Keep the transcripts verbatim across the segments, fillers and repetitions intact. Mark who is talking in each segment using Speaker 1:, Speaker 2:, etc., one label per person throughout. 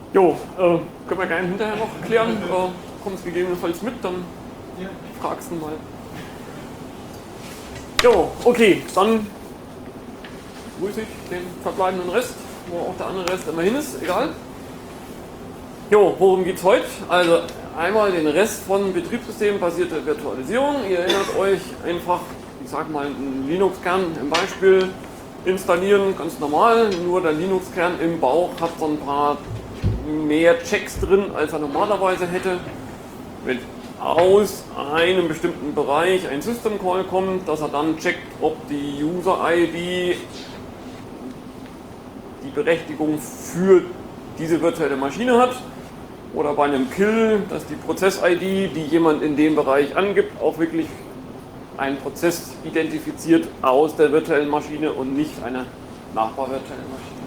Speaker 1: Jo, äh, können wir gerne hinterher noch klären. Äh, kommst gegebenenfalls mit, dann fragst du mal. Jo, okay, dann grüße ich den verbleibenden Rest, wo auch der andere Rest immer hin ist, egal. Jo, worum geht's heute? Also einmal den Rest von betriebssystembasierter Virtualisierung. Ihr erinnert euch einfach, ich sag mal, einen Linux-Kern im Beispiel installieren, ganz normal. Nur der Linux-Kern im Bauch hat so ein paar mehr Checks drin, als er normalerweise hätte. Wenn aus einem bestimmten Bereich ein System Call kommt, dass er dann checkt, ob die User I D die Berechtigung für diese virtuelle Maschine hat. Oder bei einem Kill, dass die Prozess-I D, die jemand in dem Bereich angibt, auch wirklich einen Prozess identifiziert aus der virtuellen Maschine und nicht eine nachbarvirtuelle Maschine.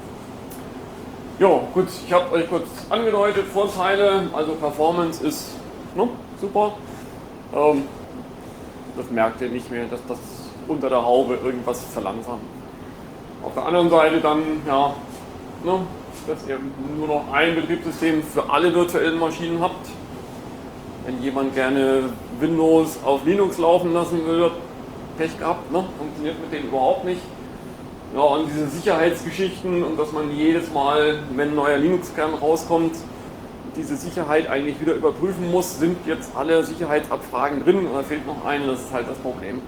Speaker 1: Ja, gut, ich habe euch kurz angedeutet, Vorteile, also Performance ist ne, super. Ähm, das merkt ihr nicht mehr, dass das unter der Haube irgendwas verlangsamt. Auf der anderen Seite dann, ja, ne, dass ihr nur noch ein Betriebssystem für alle virtuellen Maschinen habt. Wenn jemand gerne Windows auf Linux laufen lassen will, Pech gehabt, ne? Funktioniert mit denen überhaupt nicht. Ja, und diese Sicherheitsgeschichten und dass man jedes Mal, wenn ein neuer Linux-Kern rauskommt, diese Sicherheit eigentlich wieder überprüfen muss, sind jetzt alle Sicherheitsabfragen drin oder fehlt noch eine, das ist halt das Problem.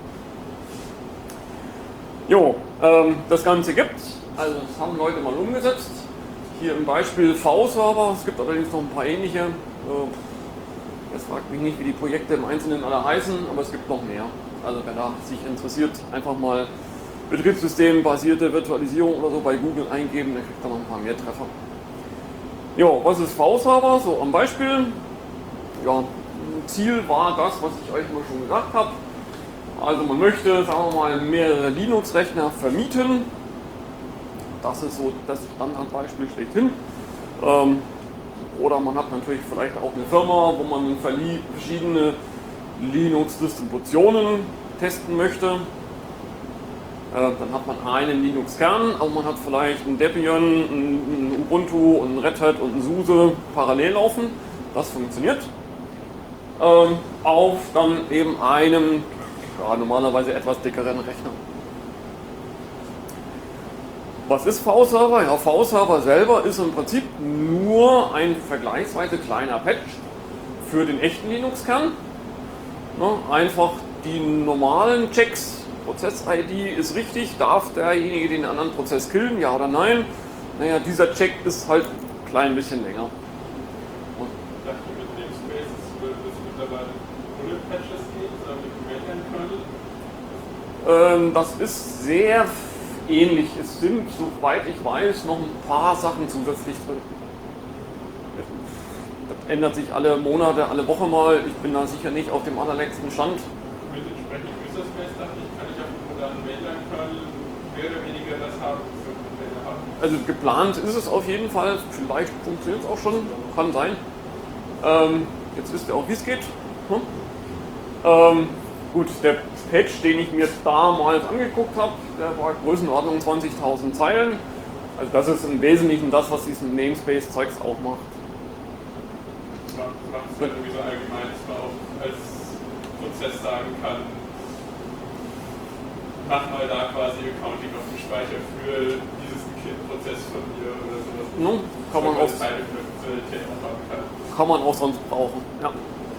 Speaker 1: Jo, ähm, das Ganze gibt's, also das haben Leute mal umgesetzt. Hier im Beispiel V-Server, es gibt allerdings noch ein paar ähnliche. Jetzt fragt mich nicht, wie die Projekte im Einzelnen alle heißen, aber es gibt noch mehr. Also wer da sich interessiert, einfach mal betriebssystembasierte Virtualisierung oder so bei Google eingeben, dann kriegt er noch ein paar mehr Treffer. Jo, was ist V-Server? So am Beispiel. Ja, Ziel war das, was ich euch mal schon gesagt habe. Also man möchte, sagen wir mal, mehrere Linux-Rechner vermieten. Das ist so das Standardbeispiel schlechthin. Ähm, oder man hat natürlich vielleicht auch eine Firma, wo man verschiedene Linux-Distributionen testen möchte. Dann hat man einen Linux-Kern, aber man hat vielleicht ein Debian, ein Ubuntu, ein Red Hat und ein SUSE parallel laufen. Das funktioniert. Ähm, auf dann eben einem ja, normalerweise etwas dickeren Rechner. Was ist V-Server? Ja, V-Server selber ist im Prinzip nur ein vergleichsweise kleiner Patch für den echten Linux-Kern. Ne, einfach die normalen Checks. Prozess-I D ist richtig, darf derjenige den anderen Prozess killen, ja oder nein? Naja, dieser Check ist halt ein klein bisschen länger. Und
Speaker 2: ich dachte, mit Namespaces wird es mittlerweile ohne Patches gehen, sondern mit Command-Line-Kernel?
Speaker 1: ähm, das ist sehr ähnlich. Es sind, soweit ich weiß, noch ein paar Sachen zusätzlich drin. Das ändert sich alle Monate, alle Woche mal. Ich bin da sicher nicht auf dem allerletzten Stand.
Speaker 2: Mit entsprechend User Space dachte ich, kann ich auf dem modernen Mainline-Kernel mehr oder weniger das haben, was wir Container haben.
Speaker 1: Also geplant ist es auf jeden Fall. Vielleicht funktioniert es auch schon, kann sein. Ähm, jetzt wisst ihr auch, wie es geht. Hm? Ähm, gut, der Patch, den ich mir damals angeguckt habe, der war Größenordnung zwanzigtausend Zeilen. Also das ist im Wesentlichen das, was diesen Namespace-Zeugs auch macht.
Speaker 2: Macht es halt irgendwie so allgemein, dass man auch als Prozess sagen kann, mach mal da quasi Accounting auf dem Speicher für dieses Prozess von mir oder sowas.
Speaker 1: No, kann man auch,
Speaker 2: eine Funktionalität auch haben kann.
Speaker 1: Kann man auch sonst brauchen. Ja.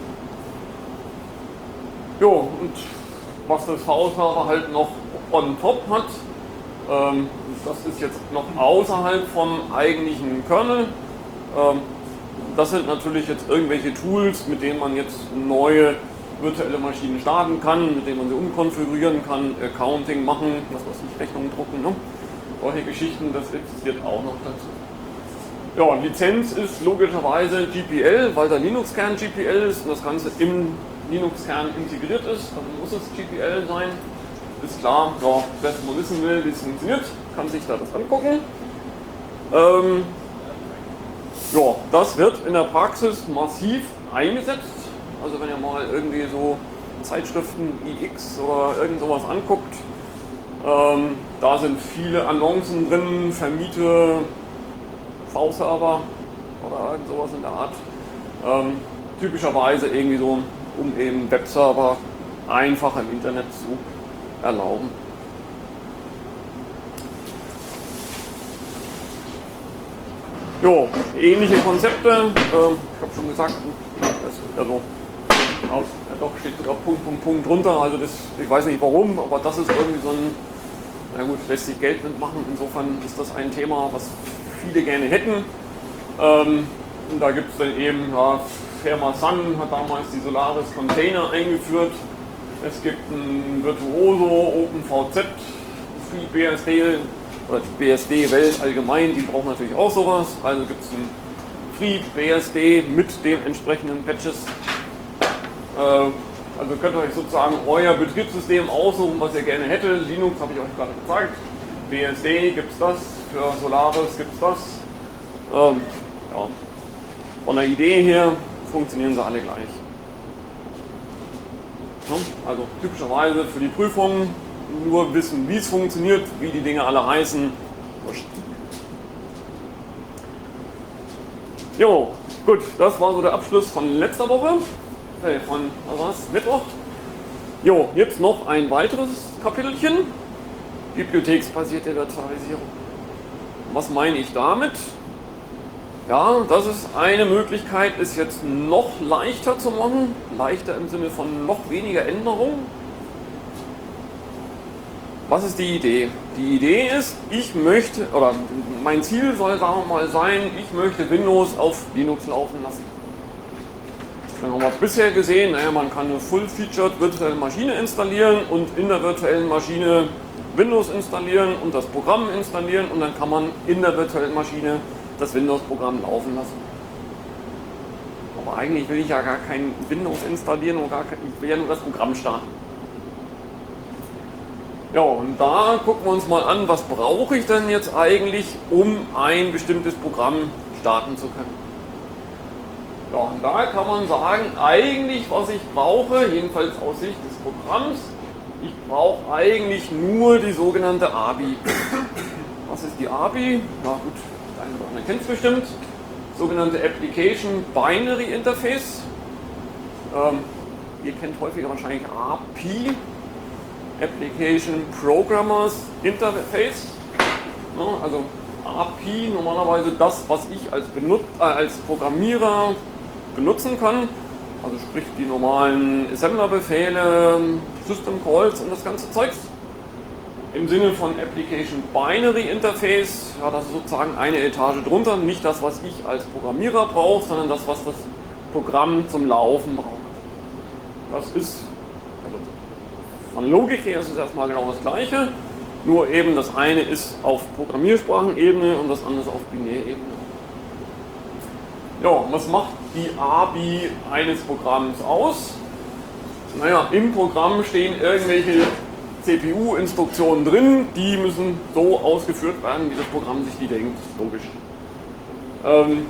Speaker 1: Jo, und was das V-Server halt noch on top hat, ähm, das ist jetzt noch außerhalb vom eigentlichen Kernel. Ähm, das sind natürlich jetzt irgendwelche Tools, mit denen man jetzt neue virtuelle Maschinen starten kann, mit denen man sie umkonfigurieren kann, Accounting machen, was weiß ich, Rechnungen drucken, ne? Solche Geschichten, das existiert auch noch dazu. Ja, Lizenz ist logischerweise G P L, weil der Linux-Kern G P L ist und das Ganze im Linux-Kern integriert ist, dann muss es G P L sein. Ist klar, ja, wer es mal wissen will, wie es funktioniert, kann sich da das angucken. Ähm, ja, das wird in der Praxis massiv eingesetzt. Also wenn ihr mal irgendwie so Zeitschriften I X oder irgend sowas anguckt, ähm, da sind viele Annoncen drin, vermiete V-Server, oder irgend sowas in der Art. Ähm, typischerweise irgendwie so, um eben Webserver einfach im Internet zu erlauben. Jo, ähnliche Konzepte. Äh, ich habe schon gesagt, das, also, ja, doch steht sogar Punkt, Punkt, Punkt drunter. Also das, ich weiß nicht warum, aber das ist irgendwie so ein, na gut, lässt sich Geld mitmachen. Insofern ist das ein Thema, was viele gerne hätten. Ähm, und da gibt es dann eben, ja, Firma Sun hat damals die Solaris Container eingeführt. Es gibt ein Virtuoso, OpenVZ, FreeBSD, oder die B S D-Welt allgemein, die braucht natürlich auch sowas. Also gibt es ein FreeBSD mit den entsprechenden Patches. Äh, also könnt ihr euch sozusagen euer Betriebssystem aussuchen, was ihr gerne hättet. Linux habe ich euch gerade gezeigt. B S D gibt es das, für Solaris gibt es das. Ähm, ja. Von der Idee her funktionieren sie alle gleich. Also typischerweise für die Prüfung nur wissen, wie es funktioniert, wie die Dinge alle heißen. Wurscht. Jo, gut, das war so der Abschluss von letzter Woche, äh, von, was war's, Mittwoch. Jo, jetzt noch ein weiteres Kapitelchen, bibliotheksbasierte Virtualisierung. Was meine ich damit? Ja, das ist eine Möglichkeit, ist jetzt noch leichter zu machen, leichter im Sinne von noch weniger Änderungen. Was ist die Idee? Die Idee ist, ich möchte, oder mein Ziel soll, sagen wir mal, sein, ich möchte Windows auf Linux laufen lassen. Dann haben wir bisher gesehen, naja, man kann eine full-featured virtuelle Maschine installieren und in der virtuellen Maschine Windows installieren und das Programm installieren und dann kann man in der virtuellen Maschine das Windows-Programm laufen lassen. Aber eigentlich will ich ja gar kein Windows installieren und gar kein, ich will ja nur das Programm starten. Ja, und da gucken wir uns mal an, was brauche ich denn jetzt eigentlich, um ein bestimmtes Programm starten zu können. Ja, und da kann man sagen, eigentlich was ich brauche, jedenfalls aus Sicht des Programms, ich brauche eigentlich nur die sogenannte A B I. Was ist die A B I? Na gut, der eine oder andere kennt es bestimmt. Sogenannte Application Binary Interface. Ähm, ihr kennt häufiger wahrscheinlich A P I. Application Programmers Interface, ja, also A P I normalerweise das, was ich als, Benut äh, als Programmierer benutzen kann, also sprich die normalen Assembler-Befehle, System Calls und das ganze Zeugs. Im Sinne von Application Binary Interface, ja, das ist sozusagen eine Etage drunter, nicht das, was ich als Programmierer brauche, sondern das, was das Programm zum Laufen braucht. Das ist von Logik her ist es erstmal genau das Gleiche, nur eben das eine ist auf Programmiersprachenebene und das andere ist auf Binärebene. Ja, was macht die A B I eines Programms aus? Naja, im Programm stehen irgendwelche C P U-Instruktionen drin, die müssen so ausgeführt werden, wie das Programm sich die denkt, logisch. Ähm,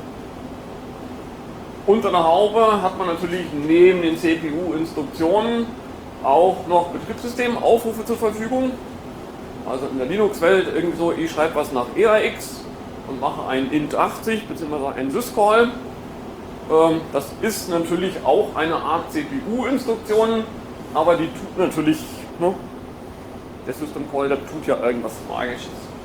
Speaker 1: unter der Haube hat man natürlich neben den C P U-Instruktionen auch noch Betriebssystemaufrufe zur Verfügung. Also in der Linux-Welt irgendwie so, ich schreibe was nach E A X und mache ein int achtzig bzw. ein syscall. Ähm, das ist natürlich auch eine Art C P U-Instruktion, aber die tut natürlich, ne, der System Call, der tut ja irgendwas Magisches.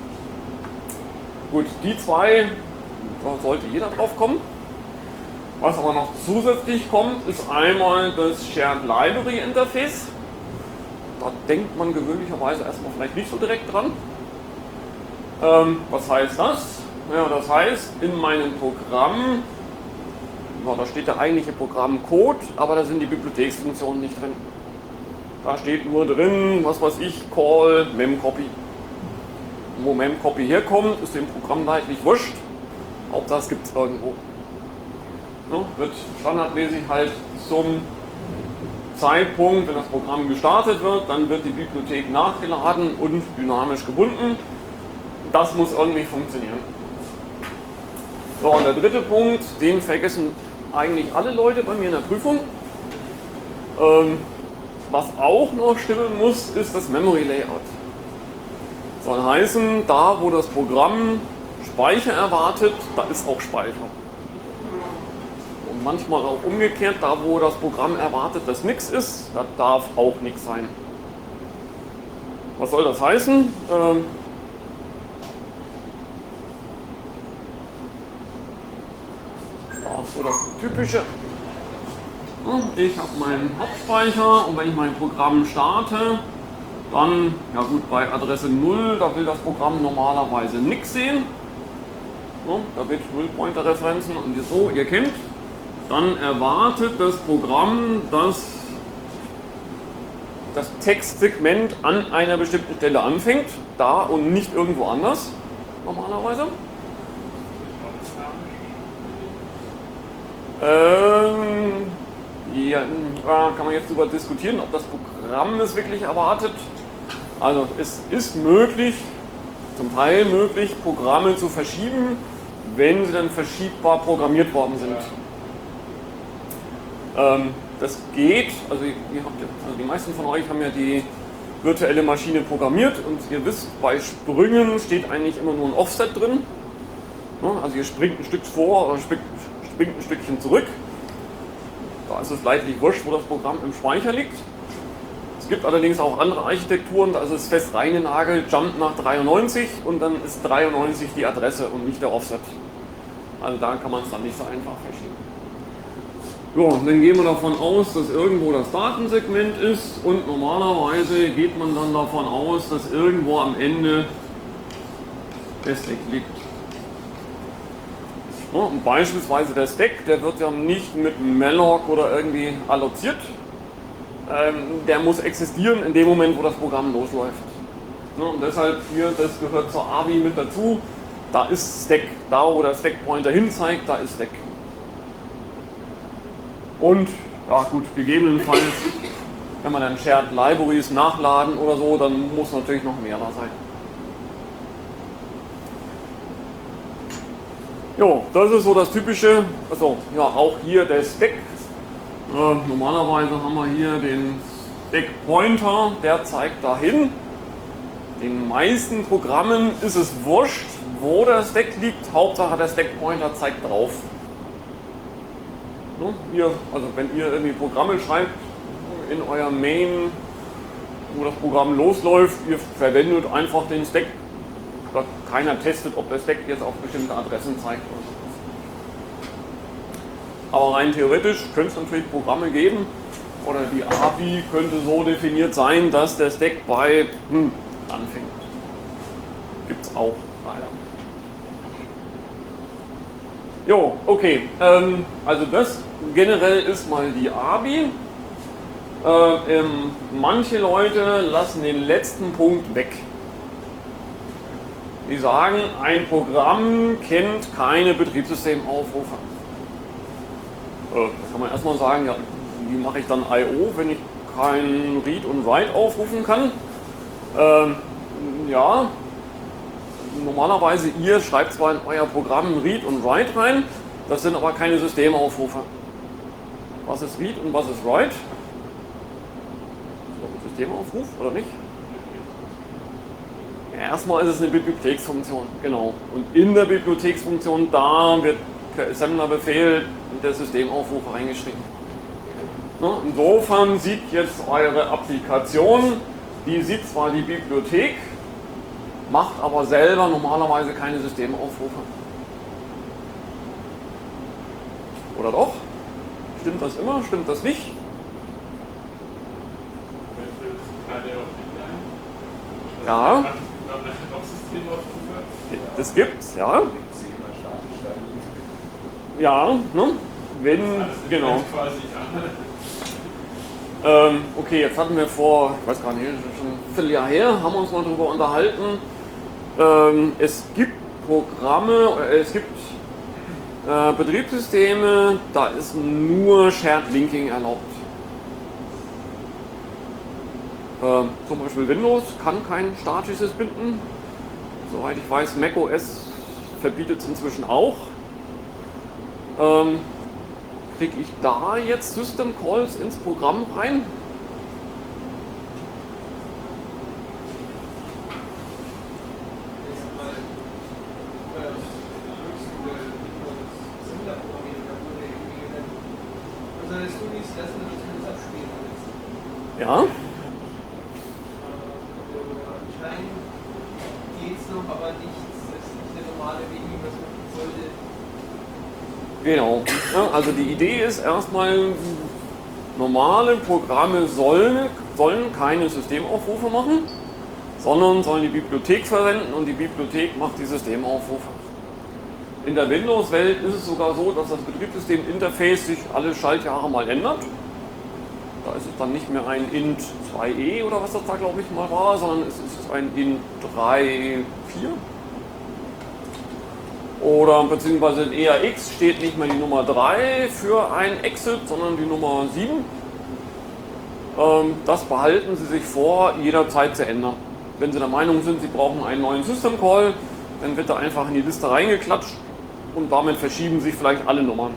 Speaker 1: Gut, die zwei, da sollte jeder drauf kommen. Was aber noch zusätzlich kommt, ist einmal das Shared Library Interface. Da denkt man gewöhnlicherweise erstmal vielleicht nicht so direkt dran. Ähm, was heißt das? Ja, das heißt, in meinem Programm, ja, da steht der eigentliche Programmcode, aber da sind die Bibliotheksfunktionen nicht drin. Da steht nur drin, was weiß ich, call memcopy. Wo memcopy herkommt, ist dem Programm leidlich wurscht. Hauptsache es gibt es irgendwo. Ja, wird standardmäßig halt zum Zeitpunkt, wenn das Programm gestartet wird, dann wird die Bibliothek nachgeladen und dynamisch gebunden. Das muss irgendwie funktionieren. So, und der dritte Punkt, den vergessen eigentlich alle Leute bei mir in der Prüfung. Ähm, was auch noch stimmen muss, ist das Memory Layout. Soll heißen, da wo das Programm Speicher erwartet, da ist auch Speicher. manchmal auch umgekehrt, da wo das Programm erwartet, dass nichts ist, da darf auch nichts sein. Was soll das heißen? Ähm, ja, so das Typische. Ich habe meinen Hauptspeicher und wenn ich mein Programm starte, dann, ja gut, bei Adresse null, da will das Programm normalerweise nichts sehen. So, da wird Null-Pointer-Referenzen und so, ihr kennt, dann erwartet das Programm, dass das Textsegment an einer bestimmten Stelle anfängt, da und nicht irgendwo anders, normalerweise. Ähm, ja, kann man jetzt darüber diskutieren, ob das Programm es wirklich erwartet. Also es ist möglich, zum Teil möglich, Programme zu verschieben, wenn sie dann verschiebbar programmiert worden sind. Ähm, das geht, also, ihr habt ja, also die meisten von euch haben ja die virtuelle Maschine programmiert und ihr wisst, bei Sprüngen steht eigentlich immer nur ein Offset drin. Also ihr springt ein Stück vor oder springt, springt ein Stückchen zurück. Da ist es leidlich wurscht, wo das Programm im Speicher liegt. Es gibt allerdings auch andere Architekturen, da ist es fest reingenagelt, Jump nach dreiundneunzig und dann ist dreiundneunzig die Adresse und nicht der Offset. Also da kann man es dann nicht so einfach verschieben. Ja, dann gehen wir davon aus, dass irgendwo das Datensegment ist und normalerweise geht man dann davon aus, dass irgendwo am Ende der Stack liegt. Ja, und beispielsweise der Stack, der wird ja nicht mit malloc oder irgendwie alloziert. Ähm, der muss existieren in dem Moment, wo das Programm losläuft. Ja, und deshalb hier, das gehört zur A B I mit dazu. Da ist Stack, da wo der Stack-Pointer hin zeigt, da ist Stack. Und, ja gut, gegebenenfalls, wenn man dann Shared Libraries nachladen oder so, dann muss natürlich noch mehr da sein. Jo, das ist so das typische, also ja auch hier der Stack. Äh, normalerweise haben wir hier den Stack-Pointer, der zeigt dahin. Den meisten Programmen ist es wurscht, wo der Stack liegt, Hauptsache der Stack-Pointer zeigt drauf. No, ihr, also wenn ihr irgendwie Programme schreibt in euer Main, wo das Programm losläuft, ihr verwendet einfach den Stack. Keiner testet, ob der Stack jetzt auf bestimmte Adressen zeigt. Aber rein theoretisch könnte es natürlich Programme geben, oder die A B I könnte so definiert sein, dass der Stack bei hm, anfängt. Gibt es auch leider. Jo, okay. Ähm, also das generell ist mal die A B I. Äh, ähm, manche Leute lassen den letzten Punkt weg. Die sagen, ein Programm kennt keine Betriebssystemaufrufe. Äh, da kann man erstmal sagen, ja, wie mache ich dann I O, wenn ich kein Read und Write aufrufen kann? Ähm, ja, normalerweise ihr schreibt zwar in euer Programm Read und Write rein, das sind aber keine Systemaufrufe. Was ist Read und was ist Write? Systemaufruf oder nicht? Ja, erstmal ist es eine Bibliotheksfunktion, genau. Und in der Bibliotheksfunktion, da wird per Assembler-Befehl der Systemaufruf reingeschrieben. Insofern sieht jetzt eure Applikation, die sieht zwar die Bibliothek, macht aber selber normalerweise keine Systemaufrufe. Oder doch? Stimmt das immer? Stimmt das nicht? Ja. Das gibt's, ja. Ja, ne? Wenn, genau. Ähm, okay, jetzt hatten wir vor, ich weiß gar nicht, schon ein Vierteljahr her, haben wir uns mal darüber unterhalten. Ähm, es gibt Programme, äh, es gibt äh, Betriebssysteme, da ist nur Shared Linking erlaubt. Ähm, zum Beispiel Windows kann kein statisches Binden. Soweit ich weiß, macOS verbietet es inzwischen auch. Ähm, Kriege ich da jetzt System Calls ins Programm rein?
Speaker 3: ist, lassen wir uns das abspielen.
Speaker 1: Ja.
Speaker 3: Anscheinend geht es noch, aber nicht, das ist nicht der normale Weg, wie man es machen sollte.
Speaker 1: Genau. Ja, also die Idee ist erstmal, normale Programme sollen, sollen keine Systemaufrufe machen, sondern sollen die Bibliothek verwenden und die Bibliothek macht die Systemaufrufe. In der Windows-Welt ist es sogar so, dass das Betriebssystem-Interface sich alle Schaltjahre mal ändert. Da ist es dann nicht mehr ein int zwei e oder was das da glaube ich mal war, sondern es ist ein int drei vier. Oder beziehungsweise in E A X steht nicht mehr die Nummer drei für ein Exit, sondern die Nummer sieben. Ähm, das behalten Sie sich vor, jederzeit zu ändern. Wenn Sie der Meinung sind, Sie brauchen einen neuen System Call, dann wird er einfach in die Liste reingeklatscht und damit verschieben sich vielleicht alle Nummern.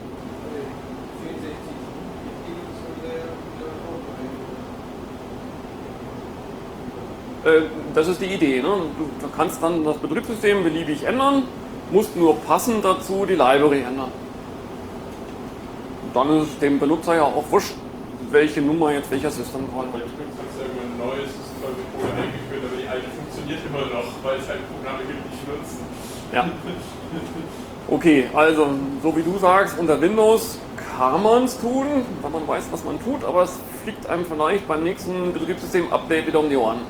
Speaker 1: Äh, das ist die Idee. Ne? Du kannst dann das Betriebssystem beliebig ändern, musst nur passend dazu die Library ändern. Und dann ist es dem Benutzer ja auch wurscht, welche Nummer jetzt welcher System Call hat.
Speaker 2: Jetzt gibt es irgendwann ein neues System Call eingeführt, aber die alte funktioniert immer noch, weil es halt Programme gibt, die nutzen.
Speaker 1: Ja. Okay, also so wie du sagst, unter Windows kann man es tun, wenn man weiß, was man tut, aber es fliegt einem vielleicht beim nächsten Betriebssystem-Update wieder um die Ohren.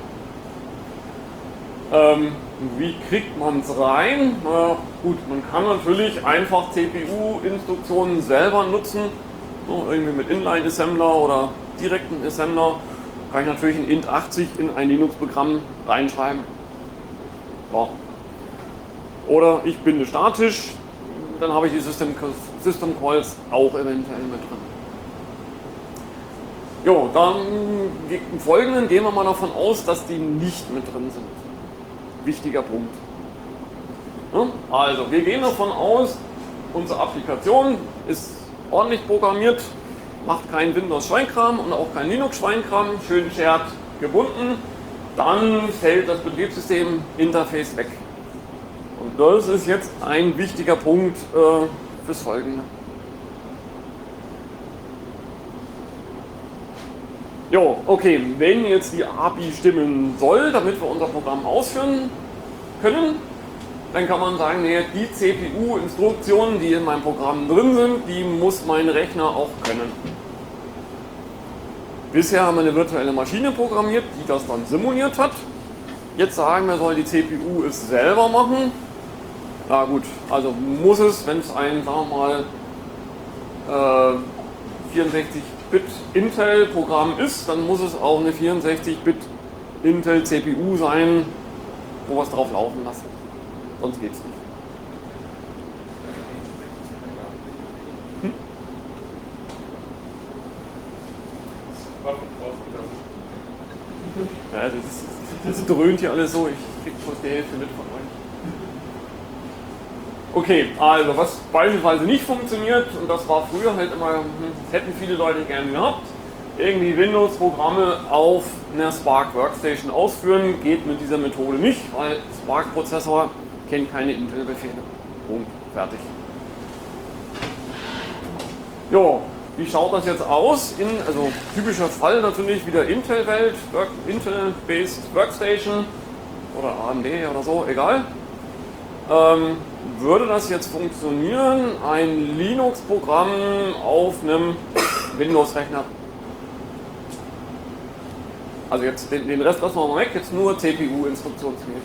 Speaker 1: Ähm, wie kriegt man es rein? Na gut, man kann natürlich einfach C P U-Instruktionen selber nutzen, so, irgendwie mit Inline-Assembler oder direkten Assembler. Kann ich natürlich ein int achtzig in ein Linux-Programm reinschreiben. Ja. Oder ich binde statisch, dann habe ich die System, System Calls auch eventuell mit drin. Jo, dann im Folgenden gehen wir mal davon aus, dass die nicht mit drin sind. Wichtiger Punkt. Ja, also, wir gehen davon aus, unsere Applikation ist ordentlich programmiert, macht keinen Windows-Schweinkram und auch keinen Linux-Schweinkram, schön shared gebunden, dann fällt das Betriebssystem-Interface weg. Und das ist jetzt ein wichtiger Punkt äh, fürs Folgende. Jo, okay, wenn jetzt die A P I stimmen soll, damit wir unser Programm ausführen können, dann kann man sagen, nee, die C P U-Instruktionen, die in meinem Programm drin sind, die muss mein Rechner auch können. Bisher haben wir eine virtuelle Maschine programmiert, die das dann simuliert hat. Jetzt sagen wir, soll die C P U es selber machen. Na gut, also muss es, wenn es ein, sagen wir mal, äh, vierundsechzig Bit Intel-Programm ist, dann muss es auch eine vierundsechzig Bit Intel C P U sein, wo wir es drauf laufen lassen. Sonst geht es nicht. Hm? Ja, das, ist, das dröhnt hier alles so, ich krieg fast die Hälfte mit von euch. Okay, also was beispielsweise nicht funktioniert, und das war früher halt immer, das hätten viele Leute gerne gehabt, irgendwie Windows-Programme auf einer Spark Workstation ausführen, geht mit dieser Methode nicht, weil Spark-Prozessor kennt keine Intel-Befehle. Punkt, fertig. Jo, wie schaut das jetzt aus? In, also typischer Fall natürlich wieder Intel-Welt, Work, Intel-based Workstation oder A M D oder so, egal. Ähm, würde das jetzt funktionieren, ein Linux-Programm auf einem Windows-Rechner? Also jetzt den, den Rest lassen wir mal weg, jetzt nur C P U-Instruktionsmäßig.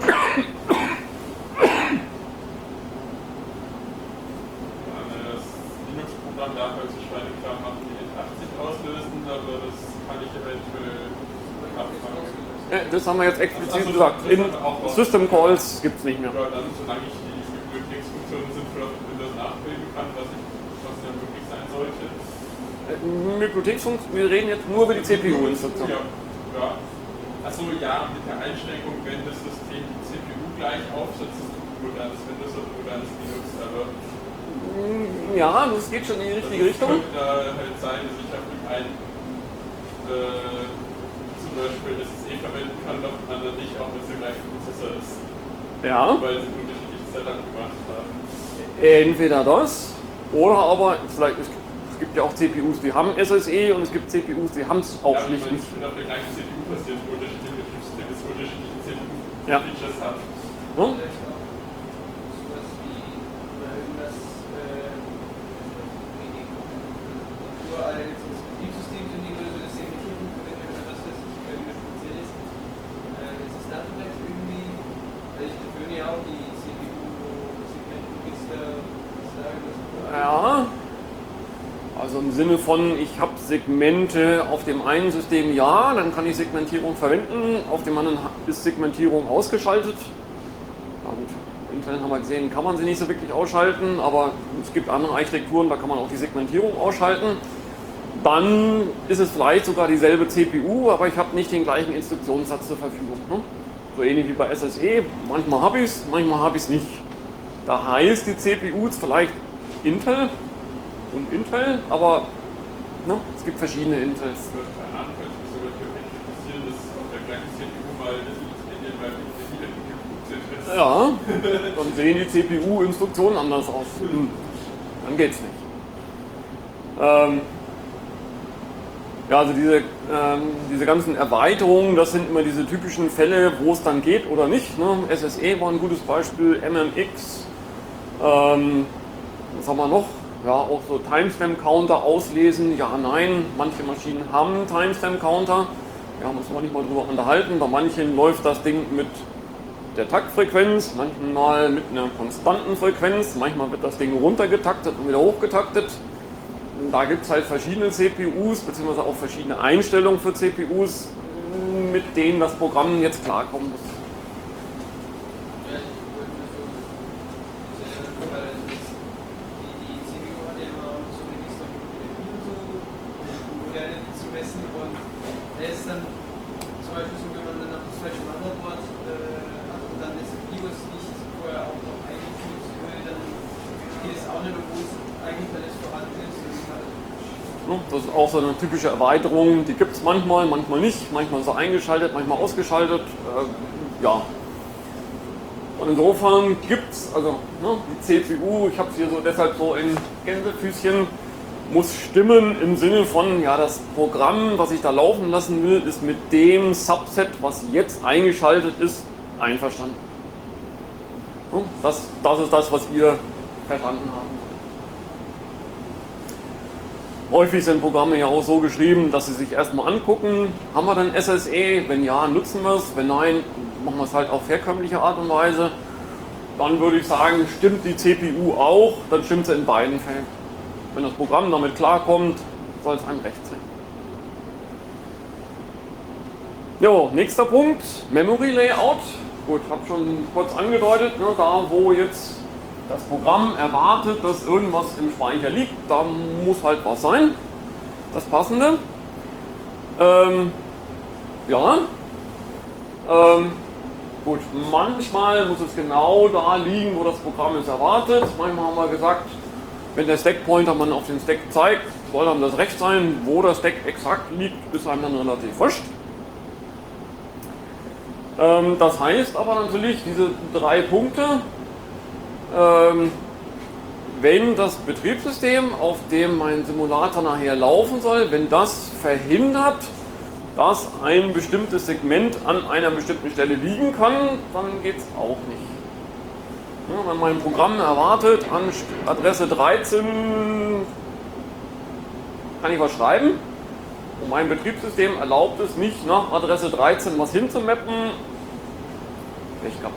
Speaker 2: Das Linux-Programm darf also Schweinekram machen, die int achtzig auslösen, aber das kann ich eventuell abfangen.
Speaker 1: Ja, das haben wir jetzt explizit
Speaker 2: Also,
Speaker 1: gesagt. In
Speaker 2: auch
Speaker 1: System Calls gibt es nicht mehr.
Speaker 2: Ja, dann, solange ich die Bibliotheksfunktionen sinnvoll auf Windows nachbilden kann, was, ich, was ja möglich sein sollte.
Speaker 1: Bibliotheksfunktion, wir reden jetzt nur über die C P U-Instruktion.
Speaker 2: Ja, ja. Achso, ja, mit der Einschränkung, wenn das System die C P U gleich aufsetzt, ist es nur dann das Windows oder nur dann das Linux. Aber
Speaker 1: ja, das geht schon in die richtige Richtung.
Speaker 2: Es könnte da halt sein, dass ich auf dem einen äh, zum Beispiel das S E verwenden kann, auf dem anderen nicht, auch wenn es der gleiche Prozessor ist.
Speaker 1: Ja.
Speaker 2: Weil sie unterschiedliches Setup gemacht haben.
Speaker 1: Entweder das, oder aber, vielleicht, es gibt ja auch C P Us, die haben S S E und es gibt C P Us, die haben es auch
Speaker 2: ja,
Speaker 1: schlicht
Speaker 2: ich meine,
Speaker 1: nicht.
Speaker 2: ich bin auf der gleichen C P U passiert, wo unterschiedliche Betriebssysteme das unterschiedliche C P
Speaker 1: Ja.
Speaker 2: U-Features haben.
Speaker 1: Ne?
Speaker 3: Vielleicht auch sowas wie oder irgendwas äh, wenig uraltes Betriebssystem sind, die oder so das Segmentierung verwendet oder was weiß ich, irgendwas Spezielles. Äh, ist es da vielleicht irgendwie, weil ich gewöhne ja auch die C P U-Segmentregister, ist da irgendwas?
Speaker 1: Ja, also im Sinne von, ich habe Segmente auf dem einen System, ja, dann kann ich Segmentierung verwenden, auf dem anderen ist Segmentierung ausgeschaltet. Na gut, Intel haben wir gesehen, kann man sie nicht so wirklich ausschalten, aber es gibt andere Architekturen, da kann man auch die Segmentierung ausschalten. Dann ist es vielleicht sogar dieselbe C P U, aber ich habe nicht den gleichen Instruktionssatz zur Verfügung. Ne? So ähnlich wie bei S S E, manchmal habe ich es, manchmal habe ich es nicht. Da heißt die C P Us vielleicht Intel und Intel, aber ne, es gibt verschiedene Intels.
Speaker 2: Das wird bei anderen könnte es sogar theoretisch passieren, dass auf der gleichen C P U mal das Ende beim Ende wieder
Speaker 1: Ja, dann sehen die C P U-Instruktionen anders aus. Hm. Dann geht's nicht. Ähm, ja, also diese, ähm, diese ganzen Erweiterungen, das sind immer diese typischen Fälle, wo es dann geht oder nicht. Ne? S S E war ein gutes Beispiel, M M X. Ähm, was haben wir noch? Ja, auch so Timestamp-Counter auslesen, ja, nein. Manche Maschinen haben Timestamp-Counter. Ja, muss man nicht mal drüber unterhalten. Bei manchen läuft das Ding mit der Taktfrequenz, manchmal mit einer konstanten Frequenz. Manchmal wird das Ding runtergetaktet und wieder hochgetaktet. Da gibt es halt verschiedene C P Us, beziehungsweise auch verschiedene Einstellungen für C P Us, mit denen das Programm jetzt klarkommen muss.
Speaker 3: Ja, ich wollte nur so, weil das, die, die C P U hat ja immer so eine Register mit so moderne zu messen und da ist dann zum Beispiel so, wenn man dann nach dem falschen Motherboard äh, hat und dann das BIOS nicht vorher auch noch eingefügt will, dann geht es auch nicht, obwohl es eigentlich alles vorhanden ist.
Speaker 1: Das ist auch so eine typische Erweiterung, die gibt es manchmal, manchmal nicht, manchmal ist er eingeschaltet, manchmal ausgeschaltet. Äh, ja. Und insofern gibt es, also ne, die C P U, ich habe es hier so deshalb so in Gänsefüßchen, muss stimmen im Sinne von, ja, das Programm, was ich da laufen lassen will, ist mit dem Subset, was jetzt eingeschaltet ist, einverstanden. Das, das ist das, was ihr verstanden habt. Häufig sind Programme ja auch so geschrieben, dass sie sich erstmal angucken, haben wir denn S S E? Wenn ja, nutzen wir es. Wenn nein, machen wir es halt auf herkömmliche Art und Weise. Dann würde ich sagen, stimmt die C P U auch, dann stimmt sie in beiden Fällen. Wenn das Programm damit klarkommt, soll es einem recht sein. Jo, nächster Punkt, Memory Layout. Gut, ich habe schon kurz angedeutet, ne, da wo jetzt das Programm erwartet, dass irgendwas im Speicher liegt, da muss halt was sein, das Passende. Ähm, ja, ähm, gut, manchmal muss es genau da liegen, wo das Programm es erwartet. Manchmal haben wir gesagt, wenn der Stack-Pointer man auf den Stack zeigt, soll dann das recht sein. Wo der Stack exakt liegt, ist einem dann relativ wurscht. Ähm, das heißt aber natürlich, diese drei Punkte, Ähm, wenn das Betriebssystem, auf dem mein Simulator nachher laufen soll, wenn das verhindert, dass ein bestimmtes Segment an einer bestimmten Stelle liegen kann, dann geht es auch nicht. Ja, wenn mein Programm erwartet, an Adresse dreizehn kann ich was schreiben und mein Betriebssystem erlaubt es nicht, nach Adresse dreizehn was hinzumappen, ich glaube.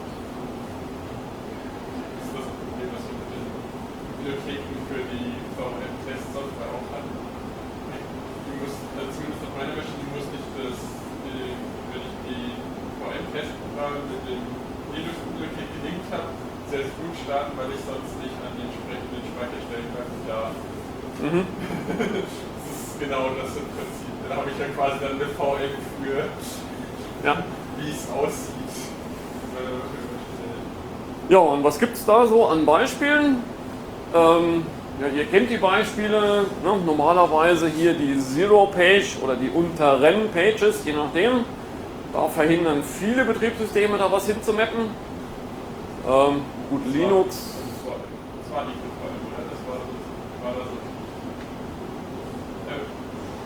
Speaker 2: Bibliotheken für die V M-Test-Software auch hat. Die muss, also zumindest auf meiner Maschine, die muss nicht das, die, wenn ich die V M-Testprogramme mit dem Linux-Bibliothek gelinkt habe, sehr gut starten, weil ich sonst nicht an die entsprechenden Speicherstellen da. Mhm. Das ist genau das im Prinzip. Da habe ich ja quasi dann eine V M für, ja, wie es aussieht.
Speaker 1: Ja, und was gibt es da so an Beispielen? Ähm, ja, ihr kennt die Beispiele, ne? Normalerweise hier die Zero-Page oder die unteren Pages, je nachdem. Da verhindern viele Betriebssysteme da was hinzumappen. Ähm, gut,
Speaker 2: das
Speaker 1: Linux.
Speaker 2: War, das, war, das war nicht der Fall, oder? Das war, war das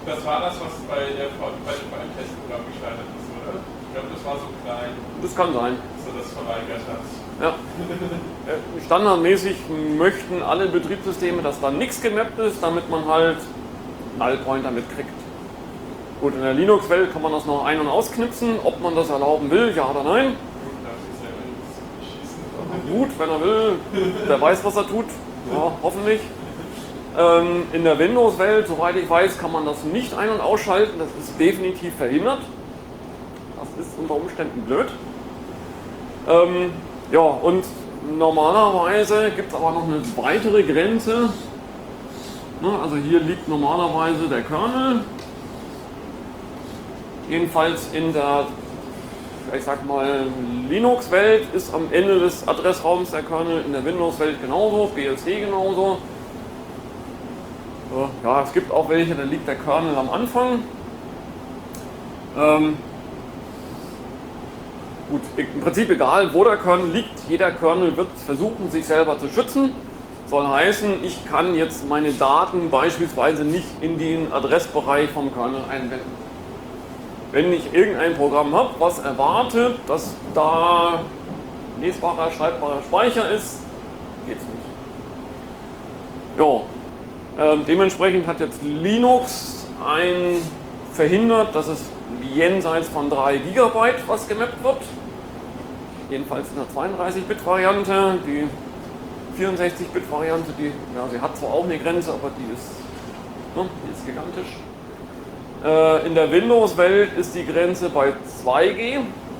Speaker 2: Das war das, was bei der bei dem Testprogramm gestartet ist, oder? Ich glaube, das war so klein.
Speaker 1: Das kann sein.
Speaker 2: Dass er das verweigert hat.
Speaker 1: Ja. Standardmäßig möchten alle Betriebssysteme, dass da nichts gemappt ist, damit man halt Null-Pointer mitkriegt. Gut, in der Linux-Welt kann man das noch ein- und ausknipsen, ob man das erlauben will, ja oder nein. Gut, wenn er will, der weiß, was er tut, ja, hoffentlich. Ähm, in der Windows-Welt, soweit ich weiß, kann man das nicht ein- und ausschalten, das ist definitiv verhindert. Das ist unter Umständen blöd. Ähm, ja, und normalerweise gibt es aber noch eine weitere Grenze. Also hier liegt normalerweise der Kernel. Jedenfalls in der, ich sag mal, Linux-Welt ist am Ende des Adressraums der Kernel, in der Windows-Welt genauso, B S D genauso. Ja, es gibt auch welche, da liegt der Kernel am Anfang. Ähm, gut, im Prinzip egal, wo der Kernel liegt, jeder Kernel wird versuchen, sich selber zu schützen. Soll heißen, ich kann jetzt meine Daten beispielsweise nicht in den Adressbereich vom Kernel einbinden. Wenn ich irgendein Programm habe, was erwartet, dass da lesbarer, schreibbarer Speicher ist, geht's nicht. Ja. Ähm, dementsprechend hat jetzt Linux ein verhindert, dass es jenseits von drei Gigabyte was gemappt wird. Jedenfalls in der zweiunddreißig-Bit-Variante. Die vierundsechzig-Bit-Variante, die, ja, sie hat zwar auch eine Grenze, aber die ist, ne, die ist gigantisch. Äh, in der Windows-Welt ist die Grenze bei zwei G.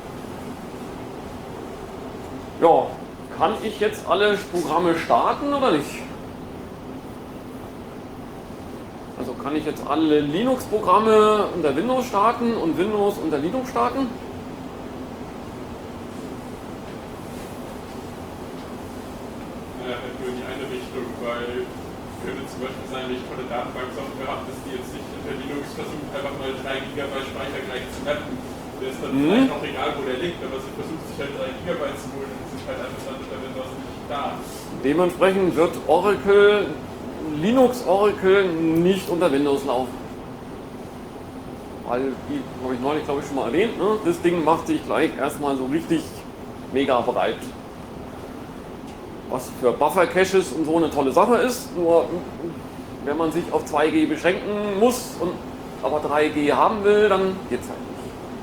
Speaker 1: Ja, kann ich jetzt alle Programme starten oder nicht? Also kann ich jetzt alle Linux-Programme unter Windows starten und Windows unter Linux starten?
Speaker 2: Ja, nur in die eine Richtung, weil könnte zum Beispiel sein, wenn ich tolle Datenbanksoftware habe, dass die jetzt nicht unter Linux versucht, einfach mal drei Gigabyte Speicher gleich zu mappen. Der ist dann mhm. vielleicht auch egal, wo der liegt, aber sie versucht sich halt drei Gigabyte zu holen und sind halt einfach dann unter Windows nicht da.
Speaker 1: Dementsprechend wird Oracle Linux Oracle nicht unter Windows laufen. Weil, die habe ich neulich glaube ich schon mal erwähnt, ne? Das Ding macht sich gleich erstmal so richtig mega breit. Was für Buffer-Caches und so eine tolle Sache ist, nur wenn man sich auf zwei G beschränken muss und aber drei G haben will, dann geht es halt nicht.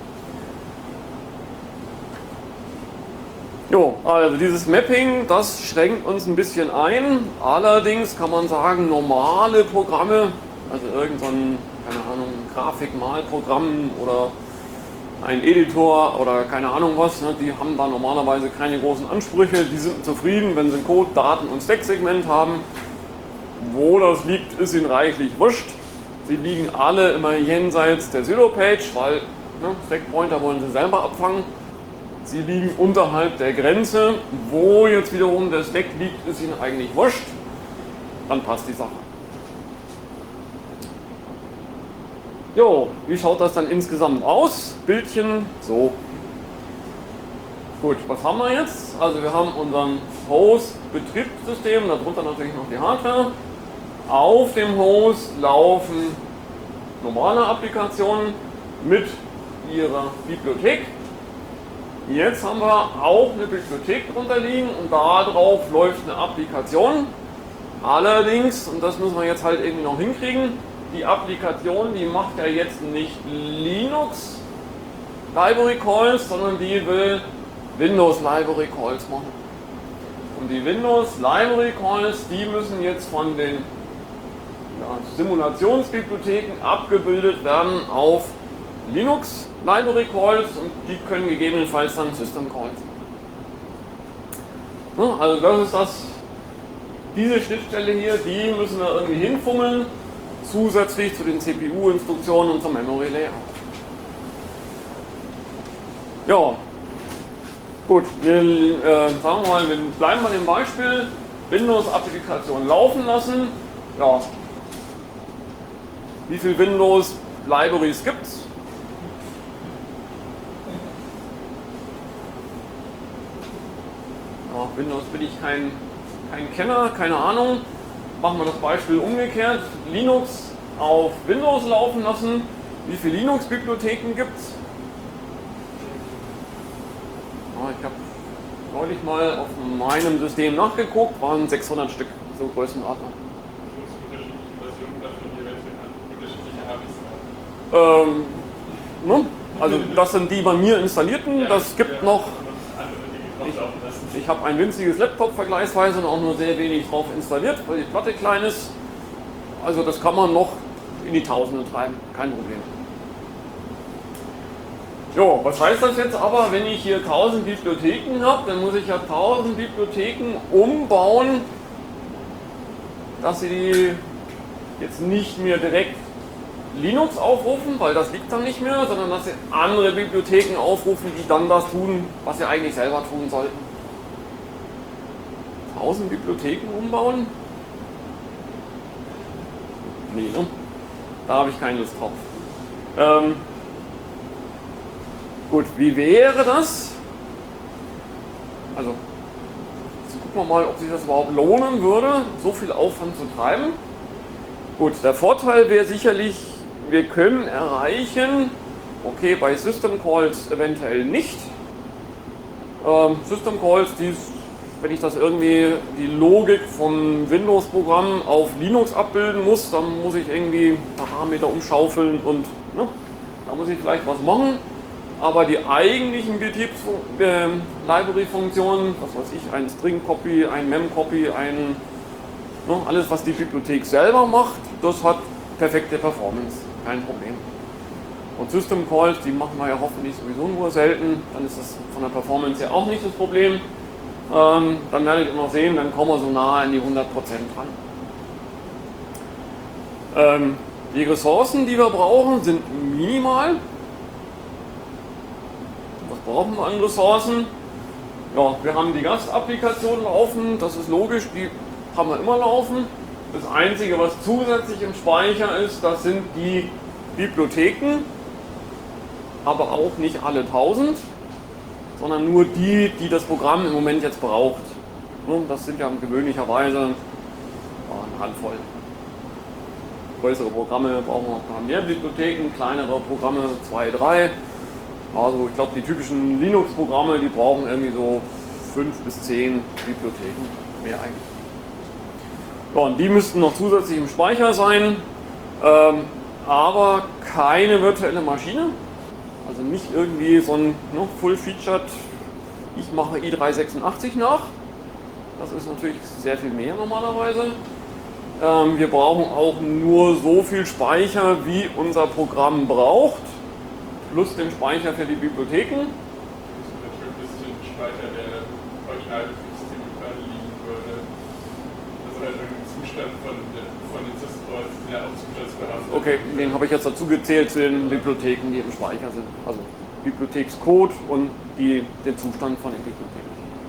Speaker 1: Jo, also dieses Mapping, das schränkt uns ein bisschen ein. Allerdings kann man sagen, normale Programme, also irgend so ein, keine Ahnung, Grafikmalprogramm oder ein Editor oder keine Ahnung was, ne, die haben da normalerweise keine großen Ansprüche, die sind zufrieden, wenn sie ein Code, Daten und Stack-Segment haben. Wo das liegt, ist ihnen reichlich wurscht. Sie liegen alle immer jenseits der Pseudo-Page, weil ne, Stack-Pointer wollen sie selber abfangen. Sie liegen unterhalb der Grenze, wo jetzt wiederum der Stack liegt, ist ihnen eigentlich wurscht. Dann passt die Sache. Jo, wie schaut das dann insgesamt aus? Bildchen so. Gut, was haben wir jetzt? Also wir haben unseren Host-Betriebssystem, darunter natürlich noch die Hardware. Auf dem Host laufen normale Applikationen mit ihrer Bibliothek. Jetzt haben wir auch eine Bibliothek drunter liegen und darauf läuft eine Applikation. Allerdings, und das müssen wir jetzt halt irgendwie noch hinkriegen, die Applikation, die macht ja jetzt nicht Linux Library Calls, sondern die will Windows Library Calls machen. Und die Windows Library Calls, die müssen jetzt von den ja, Simulationsbibliotheken abgebildet werden auf Linux Library Calls und die können gegebenenfalls dann System Calls. Ja, also das ist das, diese Schnittstelle hier, die müssen wir irgendwie hinfummeln, zusätzlich zu den C P U-Instruktionen und zum Memory Layout. Ja, gut, wir äh, sagen wir mal, wir bleiben bei dem Beispiel, Windows-Applikation laufen lassen. Ja, wie viele Windows-Libraries gibt es? Ja, Windows bin ich kein, kein Kenner, keine Ahnung. Machen wir das Beispiel umgekehrt. Linux auf Windows laufen lassen. Wie viele Linux-Bibliotheken gibt es? Ja, ich habe neulich mal auf meinem System nachgeguckt, waren sechshundert Stück, so Größenordnung. Ähm, ne? Also das sind die bei mir installierten, das gibt noch, ich, ich habe ein winziges Laptop vergleichsweise und auch nur sehr wenig drauf installiert, weil die Platte klein ist. Also das kann man noch in die Tausende treiben, kein Problem. Jo, was heißt das jetzt aber, wenn ich hier tausend Bibliotheken habe, dann muss ich ja tausend Bibliotheken umbauen, dass sie die jetzt nicht mehr direkt Linux aufrufen, weil das liegt dann nicht mehr, sondern dass sie andere Bibliotheken aufrufen, die dann das tun, was sie eigentlich selber tun sollten. tausend Bibliotheken umbauen? Nee, ne? Da habe ich keine Lust drauf. Ähm, gut, wie wäre das? Also, jetzt gucken wir mal, ob sich das überhaupt lohnen würde, so viel Aufwand zu treiben. Gut, der Vorteil wäre sicherlich, wir können erreichen, okay, bei System Calls eventuell nicht. Ähm, System Calls, die, wenn ich das irgendwie, die Logik vom Windows-Programm auf Linux abbilden muss, dann muss ich irgendwie Parameter umschaufeln und ne, da muss ich vielleicht was machen. Aber die eigentlichen Betriebs-Library-Funktionen, was weiß ich, ein String-Copy, ein Mem-Copy, ein ne, alles, was die Bibliothek selber macht, das hat perfekte Performance, kein Problem. Und System Calls, die machen wir ja hoffentlich sowieso nur selten, dann ist das von der Performance her auch nicht das Problem. Ähm, dann werdet ihr noch sehen, dann kommen wir so nah an die hundert Prozent ran. Ähm, die Ressourcen, die wir brauchen, sind minimal. Was brauchen wir an Ressourcen? Ja, wir haben die Gastapplikation laufen, das ist logisch, die haben wir immer laufen. Das Einzige, was zusätzlich im Speicher ist, das sind die Bibliotheken, aber auch nicht alle tausend, sondern nur die, die das Programm im Moment jetzt braucht. Das sind ja gewöhnlicherweise eine Handvoll. Größere Programme brauchen wir ein paar mehr Bibliotheken, kleinere Programme zwei, drei. Also ich glaube, die typischen Linux-Programme, die brauchen irgendwie so fünf bis zehn Bibliotheken, mehr eigentlich. Ja, und die müssten noch zusätzlich im Speicher sein, ähm, aber keine virtuelle Maschine. Also nicht irgendwie so ein ne, Full-Featured, ich mache i drei sechsundachtzig nach. Das ist natürlich sehr viel mehr normalerweise. Ähm, wir brauchen auch nur so viel Speicher, wie unser Programm braucht, plus den Speicher für die Bibliotheken.
Speaker 2: Das ist natürlich ein bisschen Speicher, der Originalbetriebssystem gerade liegen würde. Also halt ein Zustand von, von den Syscalls, der auch zustandsbehaftet.
Speaker 1: Okay, den habe ich jetzt dazu gezählt zu den Bibliotheken, die im Speicher sind. Also Bibliothekscode und die, den Zustand von den Bibliotheken.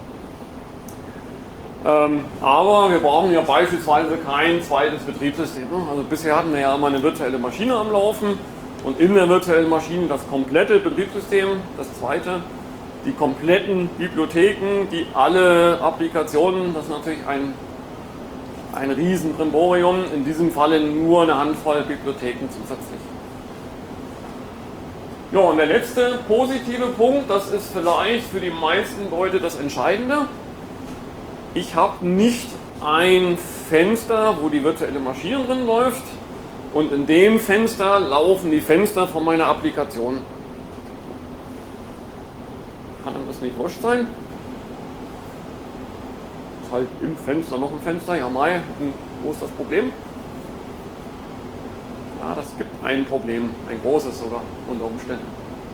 Speaker 1: Ähm, aber wir brauchen ja beispielsweise kein zweites Betriebssystem. Also bisher hatten wir ja immer eine virtuelle Maschine am Laufen und in der virtuellen Maschine das komplette Betriebssystem, das zweite, die kompletten Bibliotheken, die alle Applikationen, das ist natürlich ein, ein riesen Brimborium, in diesem Falle nur eine Handvoll Bibliotheken zusätzlich. Ja, und der letzte positive Punkt, das ist vielleicht für die meisten Leute das Entscheidende. Ich habe nicht ein Fenster, wo die virtuelle Maschine drin läuft und in dem Fenster laufen die Fenster von meiner Applikation. Kann einem das nicht wurscht sein? Ist halt im Fenster noch ein Fenster, ja mai, wo ist das Problem? Ja, das gibt ein Problem, ein großes sogar unter Umständen.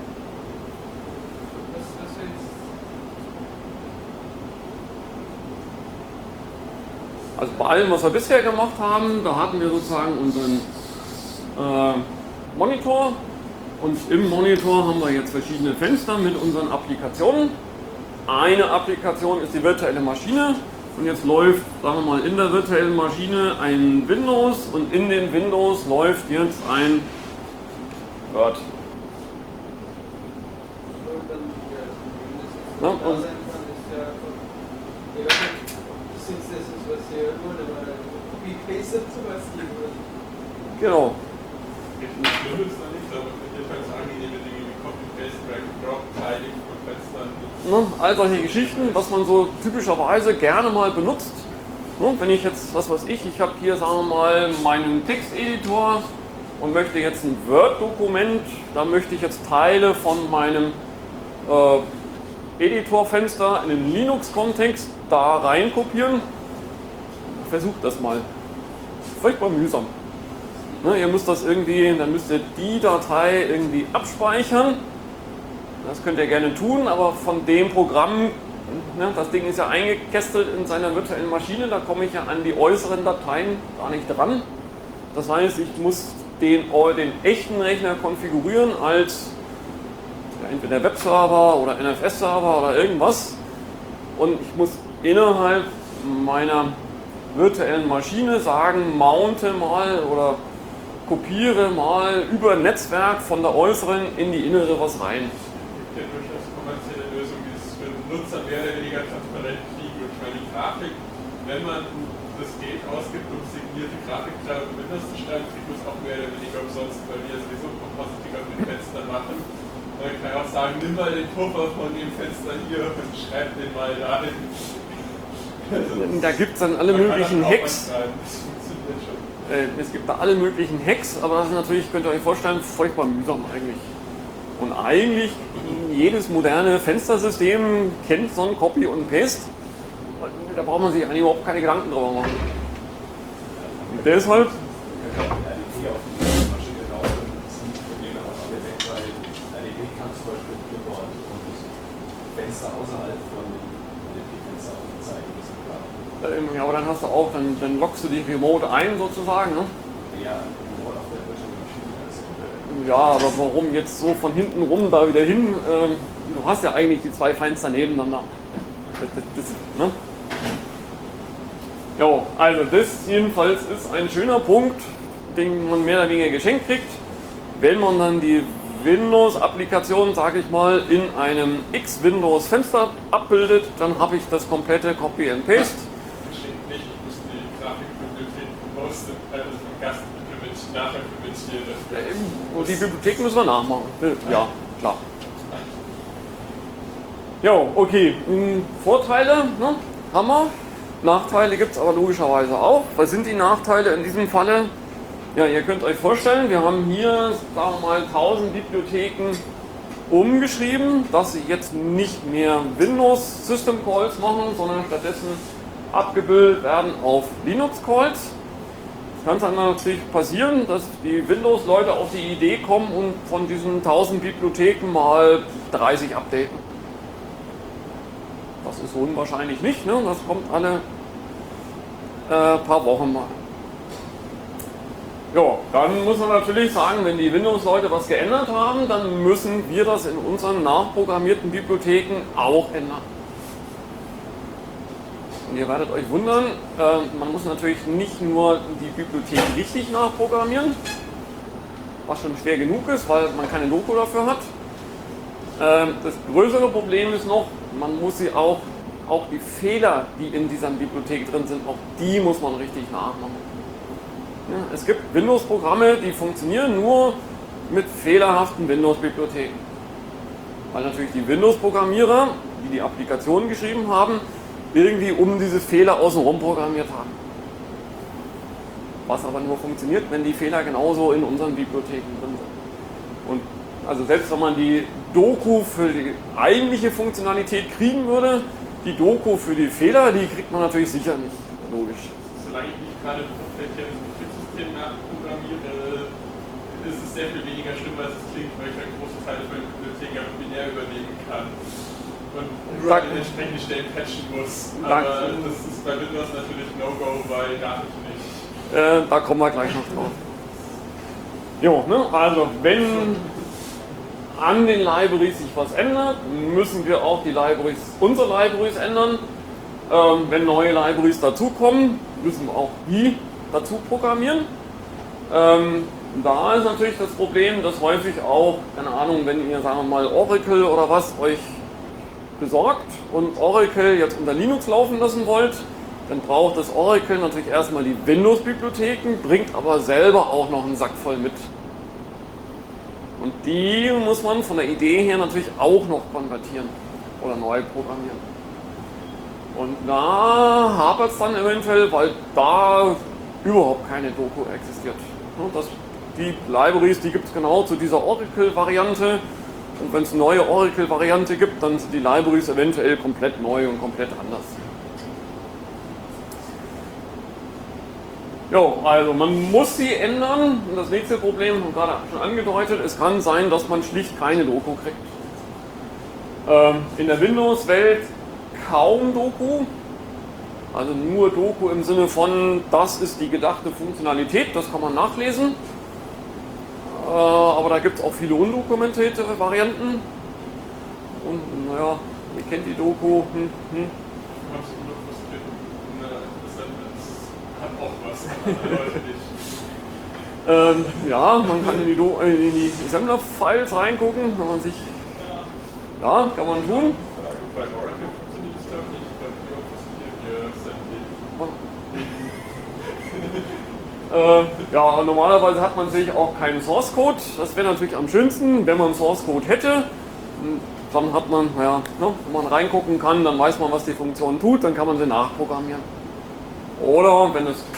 Speaker 1: Also bei allem, was wir bisher gemacht haben, da hatten wir sozusagen unseren äh, Monitor und im Monitor haben wir jetzt verschiedene Fenster mit unseren Applikationen. Eine Applikation ist die virtuelle Maschine und jetzt läuft, sagen wir mal, in der virtuellen Maschine ein Windows und in den Windows läuft jetzt ein Word. Ja, und Genau.
Speaker 2: Richtig schlimm ist da nicht, aber für dich halt so angenehme Dinge wie Copy-Paste, Drag-and-Drop, Tiling von Fenstern.
Speaker 1: Ne, all solche Geschichten, was man so typischerweise gerne mal benutzt. Ne, wenn ich jetzt, was weiß ich, ich habe hier, sagen wir mal, meinen Texteditor und möchte jetzt ein Word-Dokument, da möchte ich jetzt Teile von meinem äh, Editorfenster in den Linux-Kontext da rein kopieren. Versucht das mal. Furchtbar mühsam. Ne, ihr müsst das irgendwie, dann müsst ihr die Datei irgendwie abspeichern. Das könnt ihr gerne tun, aber von dem Programm, ne, das Ding ist ja eingekästelt in seiner virtuellen Maschine, da komme ich ja an die äußeren Dateien gar nicht dran. Das heißt, ich muss den, den echten Rechner konfigurieren als ja, entweder Webserver oder N F S-Server oder irgendwas. Und ich muss innerhalb meiner virtuellen Maschine sagen, mounte mal oder kopiere mal über Netzwerk von der äußeren in die innere was rein.
Speaker 2: Es gibt ja durchaus kommerzielle Lösungen, die es für den Nutzer mehr oder weniger transparent kriegen. Und ich meine, die Grafik, wenn man das Geld ausgibt, um signierte Grafikteile auf Windows zu schreiben, kriegt man es auch mehr oder weniger umsonst, weil wir sowieso Kompositik auf den Fenstern machen. Dann kann ich auch sagen, nimm mal den Puffer von dem Fenster hier und schreib den mal dahin. Also,
Speaker 1: da gibt es dann alle möglichen Hacks.
Speaker 2: Das funktioniert schon.
Speaker 1: Es gibt da alle möglichen Hacks, aber das ist natürlich, könnt ihr euch vorstellen, furchtbar mühsam eigentlich. Und eigentlich jedes moderne Fenstersystem kennt so ein Copy und Paste. Da braucht man sich eigentlich überhaupt keine Gedanken drüber machen. Und deshalb. Ja, aber dann hast du auch, dann, dann loggst du dich remote ein sozusagen, ne?
Speaker 4: Ja, remote auf der virtuellen Maschine.
Speaker 1: Ja, aber warum jetzt so von hinten rum da wieder hin? Ähm, du hast ja eigentlich die zwei Fenster nebeneinander. Das, das, das, ne? Jo, also das jedenfalls ist ein schöner Punkt, den man mehr oder weniger geschenkt kriegt, wenn man dann die Windows-Applikation, sage ich mal, in einem X-Windows-Fenster abbildet, dann habe ich das komplette Copy and Paste.
Speaker 2: Nicht, ich muss die Grafikbibliothek posten, also den Gast nachher implementieren.
Speaker 1: Und die Bibliothek müssen wir nachmachen. Ja, klar. Ja, okay. Vorteile, ne? Haben wir. Nachteile gibt es aber logischerweise auch. Was sind die Nachteile in diesem Falle? Ja, ihr könnt euch vorstellen, wir haben hier, sagen wir mal, tausend Bibliotheken umgeschrieben, dass sie jetzt nicht mehr Windows System Calls machen, sondern stattdessen abgebildet werden auf Linux Calls. Es kann dann natürlich passieren, dass die Windows-Leute auf die Idee kommen und von diesen tausend Bibliotheken mal dreißig updaten. Das ist unwahrscheinlich nicht, ne? Das kommt alle äh, paar Wochen mal. Ja, dann muss man natürlich sagen, wenn die Windows-Leute was geändert haben, dann müssen wir das in unseren nachprogrammierten Bibliotheken auch ändern. Und ihr werdet euch wundern, äh, man muss natürlich nicht nur die Bibliothek richtig nachprogrammieren, was schon schwer genug ist, weil man keine Doku dafür hat. Äh, das größere Problem ist noch, man muss sie auch, auch die Fehler, die in dieser Bibliothek drin sind, auch die muss man richtig nachmachen. Ja, es gibt Windows-Programme, die funktionieren nur mit fehlerhaften Windows-Bibliotheken. Weil natürlich die Windows-Programmierer, die die Applikationen geschrieben haben, irgendwie um diese Fehler außenrum programmiert haben. Was aber nur funktioniert, wenn die Fehler genauso in unseren Bibliotheken drin sind. Und also selbst wenn man die Doku für die eigentliche Funktionalität kriegen würde, die Doku für die Fehler, die kriegt man natürlich sicher nicht. Logisch.
Speaker 2: Solange ich nicht gerade proprietäres Betriebssystem nachprogrammiere, ist es sehr viel weniger schlimm, als es klingt, weil ich einen großen Teil meiner Bibliothek einfach binär übernehmen kann. Und nur an den entsprechenden Stellen patchen muss. Aber Dank. Das ist bei Windows natürlich No-Go, weil darf ich nicht.
Speaker 1: Äh, da kommen wir gleich noch drauf. Jo, ne? Also wenn an den Libraries sich was ändert, müssen wir auch die Libraries, unsere Libraries ändern. Ähm, wenn neue Libraries dazukommen, müssen wir auch die dazu programmieren. Ähm, da ist natürlich das Problem, dass häufig auch, keine Ahnung, wenn ihr, sagen wir mal, Oracle oder was euch besorgt und Oracle jetzt unter Linux laufen lassen wollt, dann braucht das Oracle natürlich erstmal die Windows-Bibliotheken, bringt aber selber auch noch einen Sack voll mit. Und die muss man von der Idee her natürlich auch noch konvertieren oder neu programmieren. Und da hapert es dann eventuell, weil da überhaupt keine Doku existiert. Das, die Libraries, die gibt es genau zu dieser Oracle-Variante. Und wenn es eine neue Oracle-Variante gibt, dann sind die Libraries eventuell komplett neu und komplett anders. Jo, also man muss sie ändern. Und das nächste Problem, gerade schon angedeutet, es kann sein, dass man schlicht keine Doku kriegt. Ähm, in der Windows-Welt kaum Doku. Also nur Doku im Sinne von, das ist die gedachte Funktionalität, das kann man nachlesen. Äh, aber da gibt es auch viele undokumentierte Varianten. Und naja, ihr kennt die Doku. Hm, hm.
Speaker 2: Hat auch was, andere Leute nicht.
Speaker 1: Ähm, ja, man kann in die, Do äh, in die Assembler-Files reingucken, wenn man sich. Ja, kann man tun.
Speaker 2: Bei Oracle funktioniert das doch nicht, bei Bio funktioniert hier
Speaker 1: Äh, ja, normalerweise hat man sich auch keinen Source Code. Das wäre natürlich am schönsten, wenn man Source Code hätte. Dann hat man, naja, ne, wenn man reingucken kann, dann weiß man, was die Funktion tut, dann kann man sie nachprogrammieren. Oder wenn es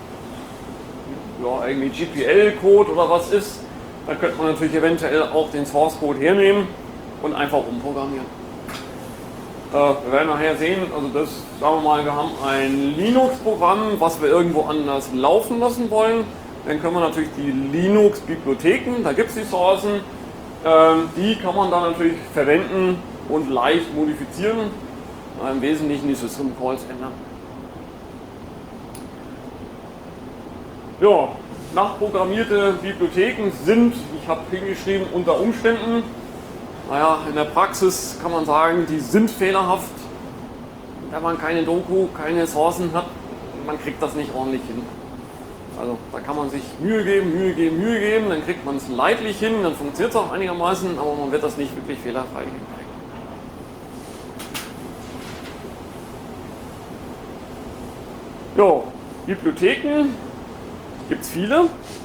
Speaker 1: ja, irgendwie G P L-Code oder was ist, dann könnte man natürlich eventuell auch den Source Code hernehmen und einfach umprogrammieren. Äh, wir werden nachher sehen, also das, sagen wir mal, wir haben ein Linux-Programm, was wir irgendwo anders laufen lassen wollen. Dann können wir natürlich die Linux-Bibliotheken, da gibt es die Sourcen, äh, die kann man dann natürlich verwenden und leicht modifizieren, äh, im Wesentlichen die System Calls ändern. Ja, nachprogrammierte Bibliotheken sind, ich habe hingeschrieben, unter Umständen, naja, in der Praxis kann man sagen, die sind fehlerhaft. Wenn man keine Doku, keine Sourcen hat, man kriegt das nicht ordentlich hin. Also da kann man sich Mühe geben, Mühe geben, Mühe geben, dann kriegt man es leidlich hin, dann funktioniert es auch einigermaßen, aber man wird das nicht wirklich fehlerfrei hinkriegen. Ja, Bibliotheken gibt es viele.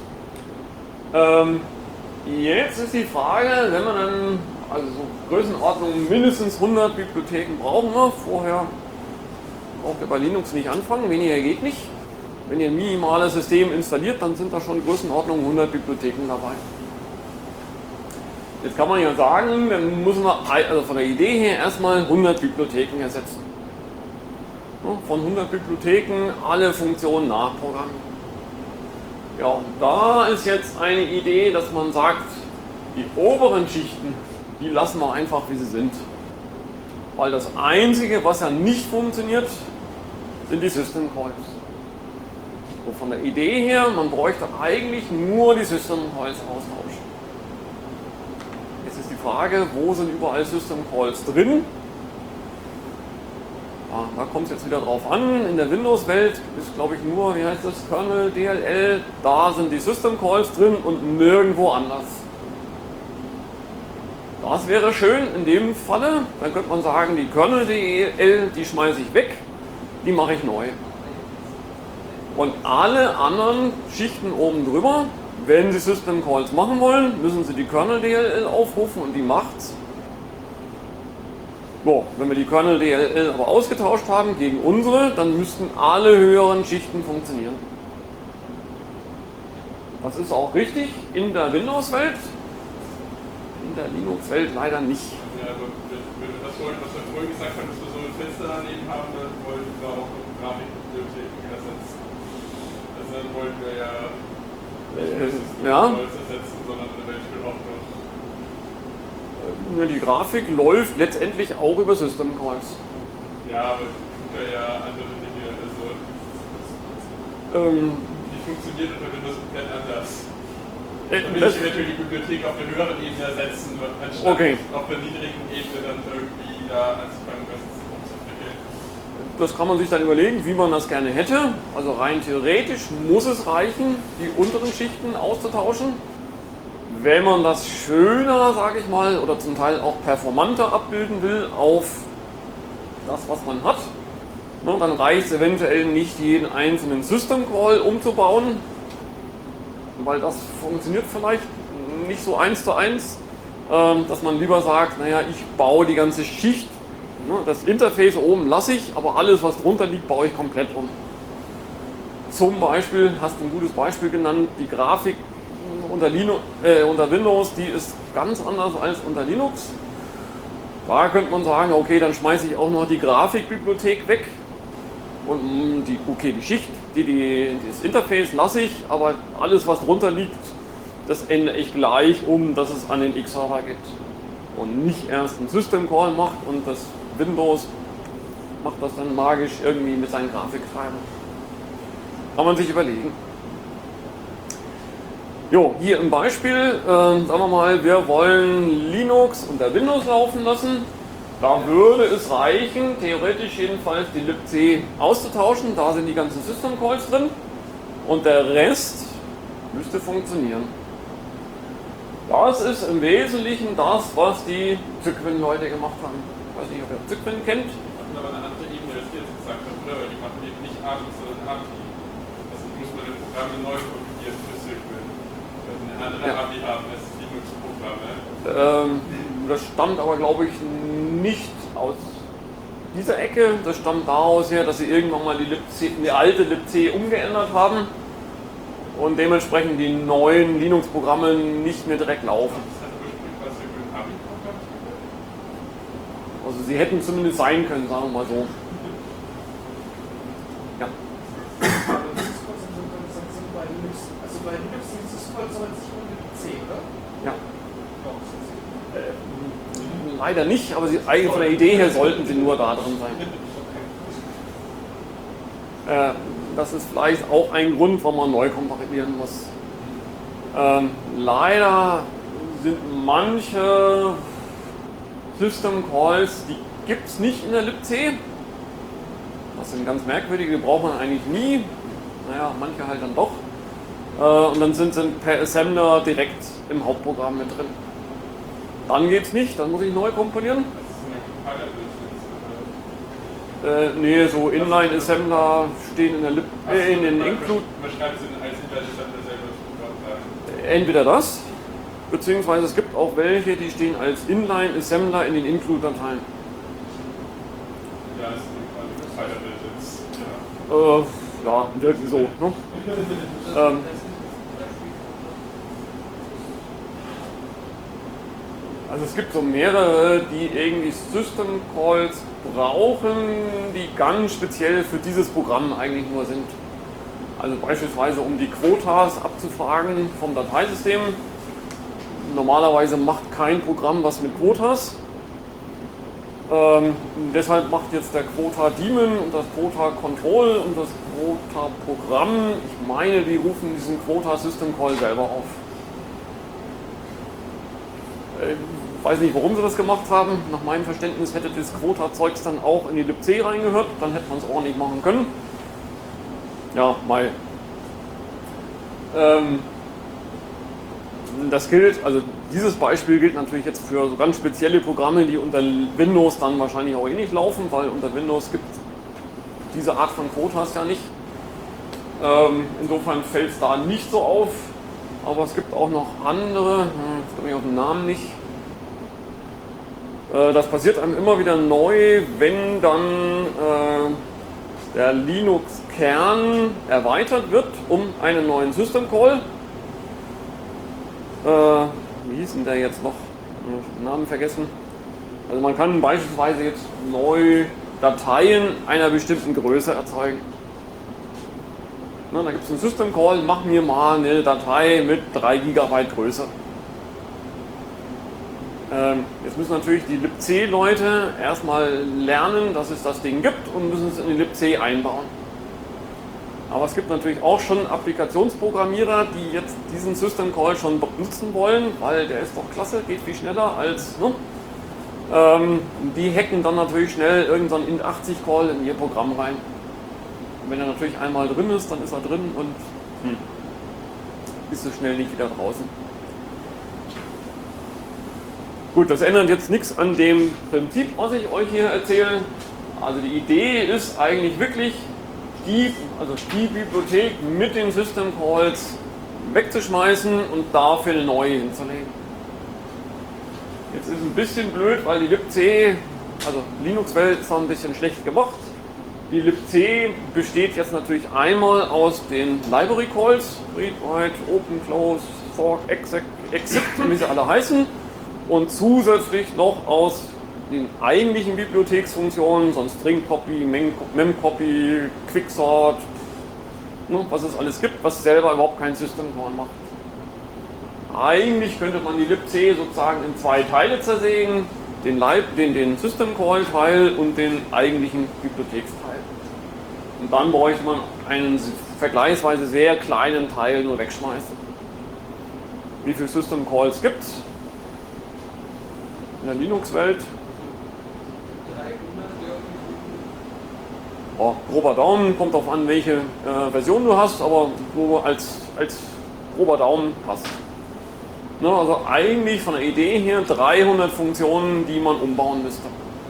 Speaker 1: Ähm, jetzt ist die Frage, wenn man dann, also so Größenordnung mindestens hundert Bibliotheken brauchen wir, vorher braucht ihr bei Linux nicht anfangen, weniger geht nicht. Wenn ihr ein minimales System installiert, dann sind da schon Größenordnung hundert Bibliotheken dabei. Jetzt kann man ja sagen, dann müssen wir also von der Idee her erstmal hundert Bibliotheken ersetzen. Von hundert Bibliotheken alle Funktionen nachprogrammieren. Ja, und da ist jetzt eine Idee, dass man sagt, die oberen Schichten, die lassen wir einfach, wie sie sind. Weil das Einzige, was ja nicht funktioniert, sind die System Calls. So von der Idee her, man bräuchte eigentlich nur die System Calls austauschen. Jetzt ist die Frage, wo sind überall System Calls drin? Ja, da kommt es jetzt wieder drauf an. In der Windows-Welt ist, glaube ich, nur, wie heißt das, Kernel, D L L, da sind die System Calls drin und nirgendwo anders. Das wäre schön in dem Falle. Dann könnte man sagen, die Kernel D L L, die schmeiße ich weg, die mache ich neu. Und alle anderen Schichten oben drüber, wenn Sie System Calls machen wollen, müssen Sie die Kernel D L L aufrufen und die macht's. So, wenn wir die Kernel D L L aber ausgetauscht haben gegen unsere, dann müssten alle höheren Schichten funktionieren. Das ist auch richtig in der Windows-Welt, in der Linux-Welt leider nicht.
Speaker 2: Ja, also wenn wir das wollen, was wir vorhin gesagt haben, dass wir so ein Fenster daneben haben, dann wollen wir auch noch Grafikbibliotheken ersetzen. Also dann wollen wir ja nicht
Speaker 1: Äh,
Speaker 2: das
Speaker 1: ja.
Speaker 2: Holz ersetzen, sondern eventuell auch noch.
Speaker 1: Die Grafik läuft letztendlich auch über System Calls.
Speaker 2: Ja, aber tut er ja andere Dinge. Also,
Speaker 1: Ähm,
Speaker 2: die funktioniert unter Windows komplett anders.
Speaker 1: äh,
Speaker 2: Dann will
Speaker 1: das,
Speaker 2: ich eventuell die Bibliothek auf der höheren Ebene ersetzen, anstatt
Speaker 1: Okay.
Speaker 2: auf der niedrigen Ebene dann irgendwie da anzufangen, was umzuentwickeln.
Speaker 1: das kann man sich dann überlegen, wie man das gerne hätte. Also rein theoretisch muss es reichen, die unteren Schichten auszutauschen. Wenn man das schöner, sage ich mal, oder zum Teil auch performanter abbilden will auf das, was man hat, Ne, dann reicht es eventuell nicht, jeden einzelnen System Call umzubauen, weil das funktioniert vielleicht nicht so eins zu eins, äh, dass man lieber sagt, naja, ich baue die ganze Schicht, ne, das Interface oben lasse ich, aber alles, was drunter liegt, baue ich komplett um. Zum Beispiel, hast du ein gutes Beispiel genannt, die Grafik unter, Linux, äh, unter Windows, die ist ganz anders als unter Linux. Da könnte man sagen, okay, dann schmeiße ich auch noch die Grafikbibliothek weg und die, okay, die Schicht, die, die, das Interface lasse ich, aber alles, was drunter liegt, das ändere ich gleich um, dass es an den X-Server geht und nicht erst einen System Call macht und das Windows macht das dann magisch irgendwie mit seinen Grafiktreibern. Kann man sich überlegen. Jo, hier im Beispiel, äh, sagen wir mal, wir wollen Linux unter Windows laufen lassen. Da würde es reichen, theoretisch jedenfalls die libc auszutauschen. Da sind die ganzen System Calls drin und der Rest müsste funktionieren. Das ist im Wesentlichen das, was die Cygwin-Leute gemacht haben. Ich weiß nicht, ob ihr Cygwin kennt.
Speaker 2: Die machen aber eine andere Ebene, als die jetzt gesagt haben, oder? Weil die machen eben nicht A P I, sondern A P I. Also muss man die Programme neu kompilieren für Cygwin. Weil sie eine andere
Speaker 1: Ja.
Speaker 2: A P I haben als Linux-Programme.
Speaker 1: Ähm, das stammt aber, glaube ich, nicht aus dieser Ecke. Das stammt daraus her, dass sie irgendwann mal die, libc, die alte libc umgeändert haben und dementsprechend die neuen Linux-Programme nicht mehr direkt laufen.
Speaker 2: Das hat ursprünglich was Cygwin A P I-Programm.
Speaker 1: Also sie hätten zumindest sein können, sagen wir mal so. Ja.
Speaker 3: Also bei Linux sind Syscalls aber nicht ohne C, oder?
Speaker 1: Ja. Leider nicht, aber sie, eigentlich von der Idee her sollten sie nur da drin sein. Äh, das ist vielleicht auch ein Grund, warum man neu kompilieren muss. Ähm, leider sind manche System Calls, die gibt es nicht in der libc. Das sind ganz merkwürdige, die braucht man eigentlich nie. Naja, manche halt dann doch. Äh, und dann sind sie per Assembler direkt im Hauptprogramm mit drin. Dann geht es nicht, dann muss ich neu komponieren. Äh, nee, so Inline-Assembler stehen in, der Lib äh, in den Include.
Speaker 2: Man schreibt sie als Inline-Assembler selber das Programm rein.
Speaker 1: Entweder das, beziehungsweise es gibt auch welche, die stehen als Inline-Assembler in den Include-Dateien.
Speaker 2: Ja, das ist ein Compiler-Bild jetzt. Ja.
Speaker 1: Äh, ja, irgendwie so. Ne? ähm, Also es gibt so mehrere, die irgendwie System Calls brauchen, die ganz speziell für dieses Programm eigentlich nur sind. Also beispielsweise um die Quotas abzufragen vom Dateisystem. Normalerweise macht kein Programm was mit Quotas. Ähm, deshalb macht jetzt der Quota Daemon und das Quota Control und das Quota Programm, ich meine, die rufen diesen Quota System Call selber auf. Ich weiß nicht, warum sie das gemacht haben. Nach meinem Verständnis hätte das Quota-Zeugs dann auch in die libc reingehört, dann hätte man es ordentlich machen können. Ja, mal. Ähm, das gilt, also dieses Beispiel gilt natürlich jetzt für so ganz spezielle Programme, die unter Windows dann wahrscheinlich auch eh nicht laufen, weil unter Windows gibt es diese Art von Quotas ja nicht. Ähm, insofern fällt es da nicht so auf, aber es gibt auch noch andere, jetzt komme ich auf den Namen nicht. Äh, das passiert einem immer wieder neu, wenn dann äh, der Linux-Kern erweitert wird um einen neuen System Call. Äh, wie hieß denn der jetzt noch? Ich habe den Namen vergessen. Also man kann beispielsweise jetzt neu Dateien einer bestimmten Größe erzeugen. Na, da gibt es einen System Call, mach mir mal eine Datei mit drei Gigabyte Größe. Ähm, jetzt müssen natürlich die libc-Leute erstmal lernen, dass es das Ding gibt und müssen es in die libc einbauen. Aber es gibt natürlich auch schon Applikationsprogrammierer, die jetzt diesen System Call schon benutzen wollen, weil der ist doch klasse, geht viel schneller als. Ne? Ähm, die hacken dann natürlich schnell irgendeinen int achtzig Call in ihr Programm rein. Und wenn er natürlich einmal drin ist, dann ist er drin und hm, ist so schnell nicht wieder draußen. Gut, das ändert jetzt nichts an dem Prinzip, was ich euch hier erzähle, Also die Idee ist eigentlich wirklich, die, also die Bibliothek mit den System Calls wegzuschmeißen und dafür eine neue hinzulegen. Jetzt ist es ein bisschen blöd, weil die libc, also Linux-Welt ist noch ein bisschen schlecht gemacht. Die libc besteht jetzt natürlich einmal aus den Library Calls, Read, Write, Open, Close, Fork, Exec, Exit, wie sie alle heißen, und zusätzlich noch aus den eigentlichen Bibliotheksfunktionen, sonst String Copy, Mem Copy, Quicksort, ne, was es alles gibt, was selber überhaupt kein System Call macht. Eigentlich könnte man die libc sozusagen in zwei Teile zersägen, den, Lib den, den System Call Teil und den eigentlichen Bibliotheksteil. Und dann bräuchte man einen vergleichsweise sehr kleinen Teil nur wegschmeißen. Wie viele System Calls gibt es in der Linux-Welt? Oh, grober Daumen, kommt darauf an, welche äh, Version du hast, aber so als, als grober Daumen passt. Ne, also eigentlich von der Idee her dreihundert Funktionen, die man umbauen müsste.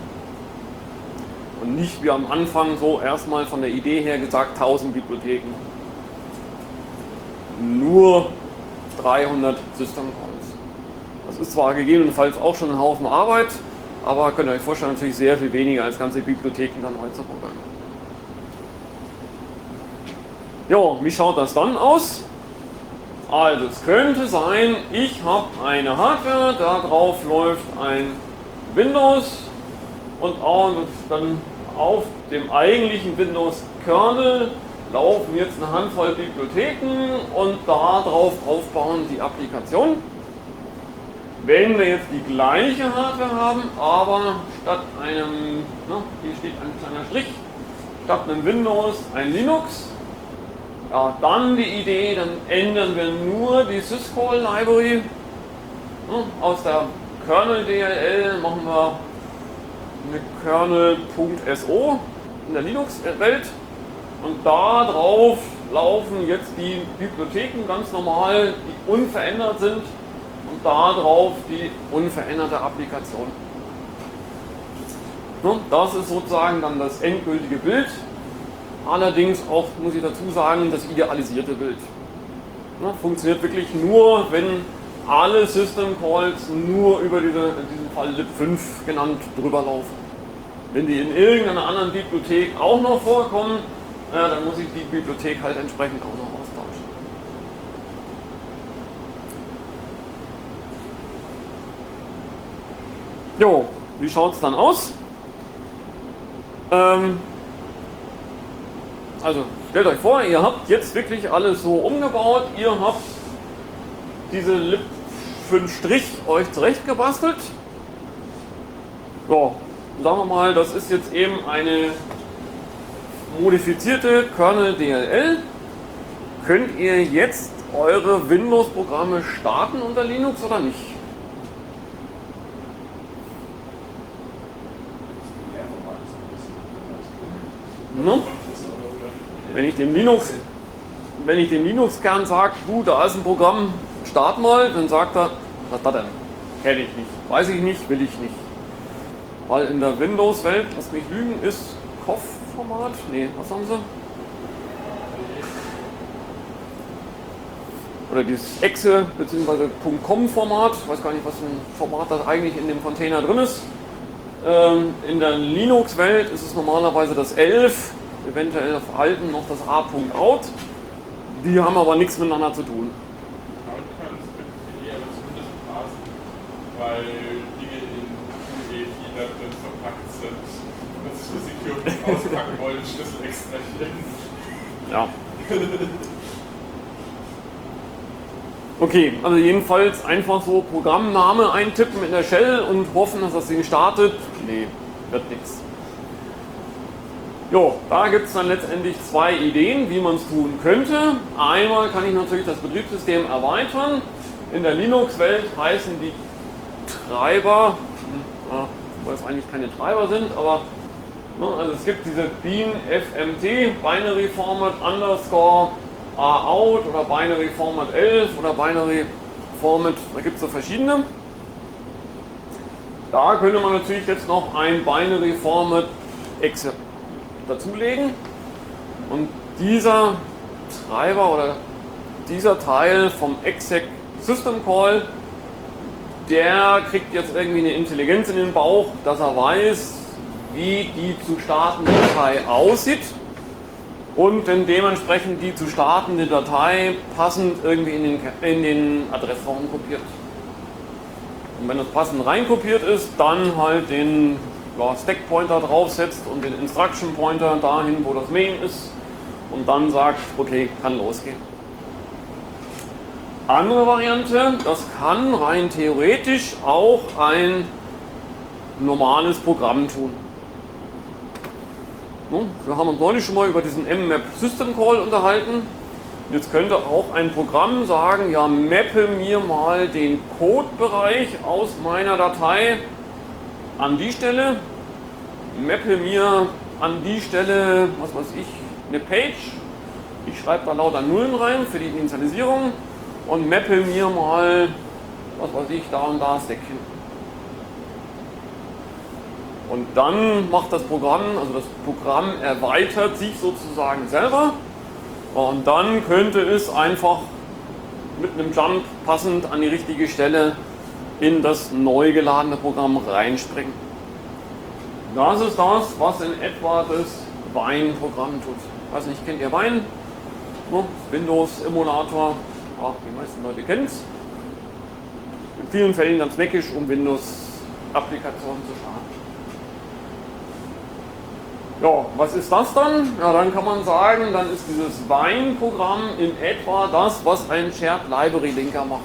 Speaker 1: Und nicht wie am Anfang so erstmal von der Idee her gesagt tausend Bibliotheken. Nur dreihundert System Calls. Das ist zwar gegebenenfalls auch schon ein Haufen Arbeit, aber könnt ihr euch vorstellen, natürlich sehr viel weniger als ganze Bibliotheken dann neu zu programmieren. Ja, wie schaut das dann aus? Also es könnte sein, ich habe eine Hardware, darauf läuft ein Windows und dann auf dem eigentlichen Windows-Kernel laufen jetzt eine Handvoll Bibliotheken und darauf aufbauen die Applikation. Wenn wir jetzt die gleiche Hardware haben, aber statt einem, ne, hier steht ein kleiner Strich, statt einem Windows ein Linux, ja, dann die Idee, dann ändern wir nur die Syscall Library. Ne, aus der Kernel-D L L machen wir eine Kernel.so in der Linux-Welt und da drauf laufen jetzt die Bibliotheken ganz normal, die unverändert sind und da drauf die unveränderte Applikation. Ne, das ist sozusagen dann das endgültige Bild. Allerdings auch, muss ich dazu sagen, das idealisierte Bild. Ne, funktioniert wirklich nur, wenn alle System Calls nur über diese, in diesem Fall lib fünf genannt, drüber laufen. Wenn die in irgendeiner anderen Bibliothek auch noch vorkommen, äh, dann muss ich die Bibliothek halt entsprechend auch noch austauschen. Jo, wie schaut es dann aus? Ähm, Also stellt euch vor, ihr habt jetzt wirklich alles so umgebaut, ihr habt diese lib fünf Strich euch zurechtgebastelt. Ja, sagen wir mal, das ist jetzt eben eine modifizierte Kernel-D L L. Könnt ihr jetzt eure Windows-Programme starten unter Linux oder nicht? Ne? Wenn ich dem Linux, wenn ich dem Linux-Kern sage, du, da ist ein Programm, start mal, dann sagt er, was das denn? Kenne ich nicht, weiß ich nicht, will ich nicht. Weil in der Windows-Welt, lass mich lügen, ist C O F-Format, nee, was haben sie? Oder dieses Exe bzw. .com-Format, ich weiß gar nicht, was für ein Format das eigentlich in dem Container drin ist. Ähm, in der Linux-Welt ist es normalerweise das elf, eventuell verhalten noch das A.out. Die haben aber nichts miteinander zu tun.
Speaker 2: Damit kann es eher zumindest passen, weil Dinge in U E P da drin verpackt sind. Wenn Sie für Security auspacken wollen, Schlüssel extrahieren.
Speaker 1: Ja. Okay, also jedenfalls einfach so Programmname eintippen in der Shell und hoffen, dass das Ding startet. Nee, wird nichts. Jo, da gibt es dann letztendlich zwei Ideen, wie man es tun könnte. Einmal kann ich natürlich das Betriebssystem erweitern. In der Linux-Welt heißen die Treiber, ja, weil es eigentlich keine Treiber sind, aber ne, also es gibt diese Bean F M T, Binary Format Underscore A out oder Binary Format elf oder Binary Format, da gibt es so verschiedene. Da könnte man natürlich jetzt noch ein Binary Format Exe dazulegen. Und dieser Treiber oder dieser Teil vom exec System Call, der kriegt jetzt irgendwie eine Intelligenz in den Bauch, dass er weiß, wie die zu startende Datei aussieht und dann dementsprechend die zu startende Datei passend irgendwie in den, in den Adressraum kopiert. Und wenn das passend reinkopiert ist, dann halt den ja, Stack Pointer draufsetzt und den Instruction Pointer dahin, wo das Main ist und dann sagt, okay, kann losgehen. Andere Variante, das kann rein theoretisch auch ein normales Programm tun. Wir haben uns neulich schon mal über diesen mmap System Call unterhalten. Jetzt könnte auch ein Programm sagen, ja, mappe mir mal den Codebereich aus meiner Datei an die Stelle, mappe mir an die Stelle, was weiß ich, eine Page, ich schreibe da lauter Nullen rein für die Initialisierung und mappe mir mal, was weiß ich, da und da Stack hin. Und dann macht das Programm, also das Programm erweitert sich sozusagen selber und dann könnte es einfach mit einem Jump passend an die richtige Stelle in das neu geladene Programm reinspringen. Das ist das, was in etwa das Wine-Programm tut. Ich weiß nicht, kennt ihr Wine? Windows-Emulator, ja, die meisten Leute kennen es. In vielen Fällen ganz neckisch, um Windows-Applikationen zu starten. Ja, was ist das dann? Ja, dann kann man sagen, dann ist dieses Wine-Programm in etwa das, was ein Shared Library Linker macht.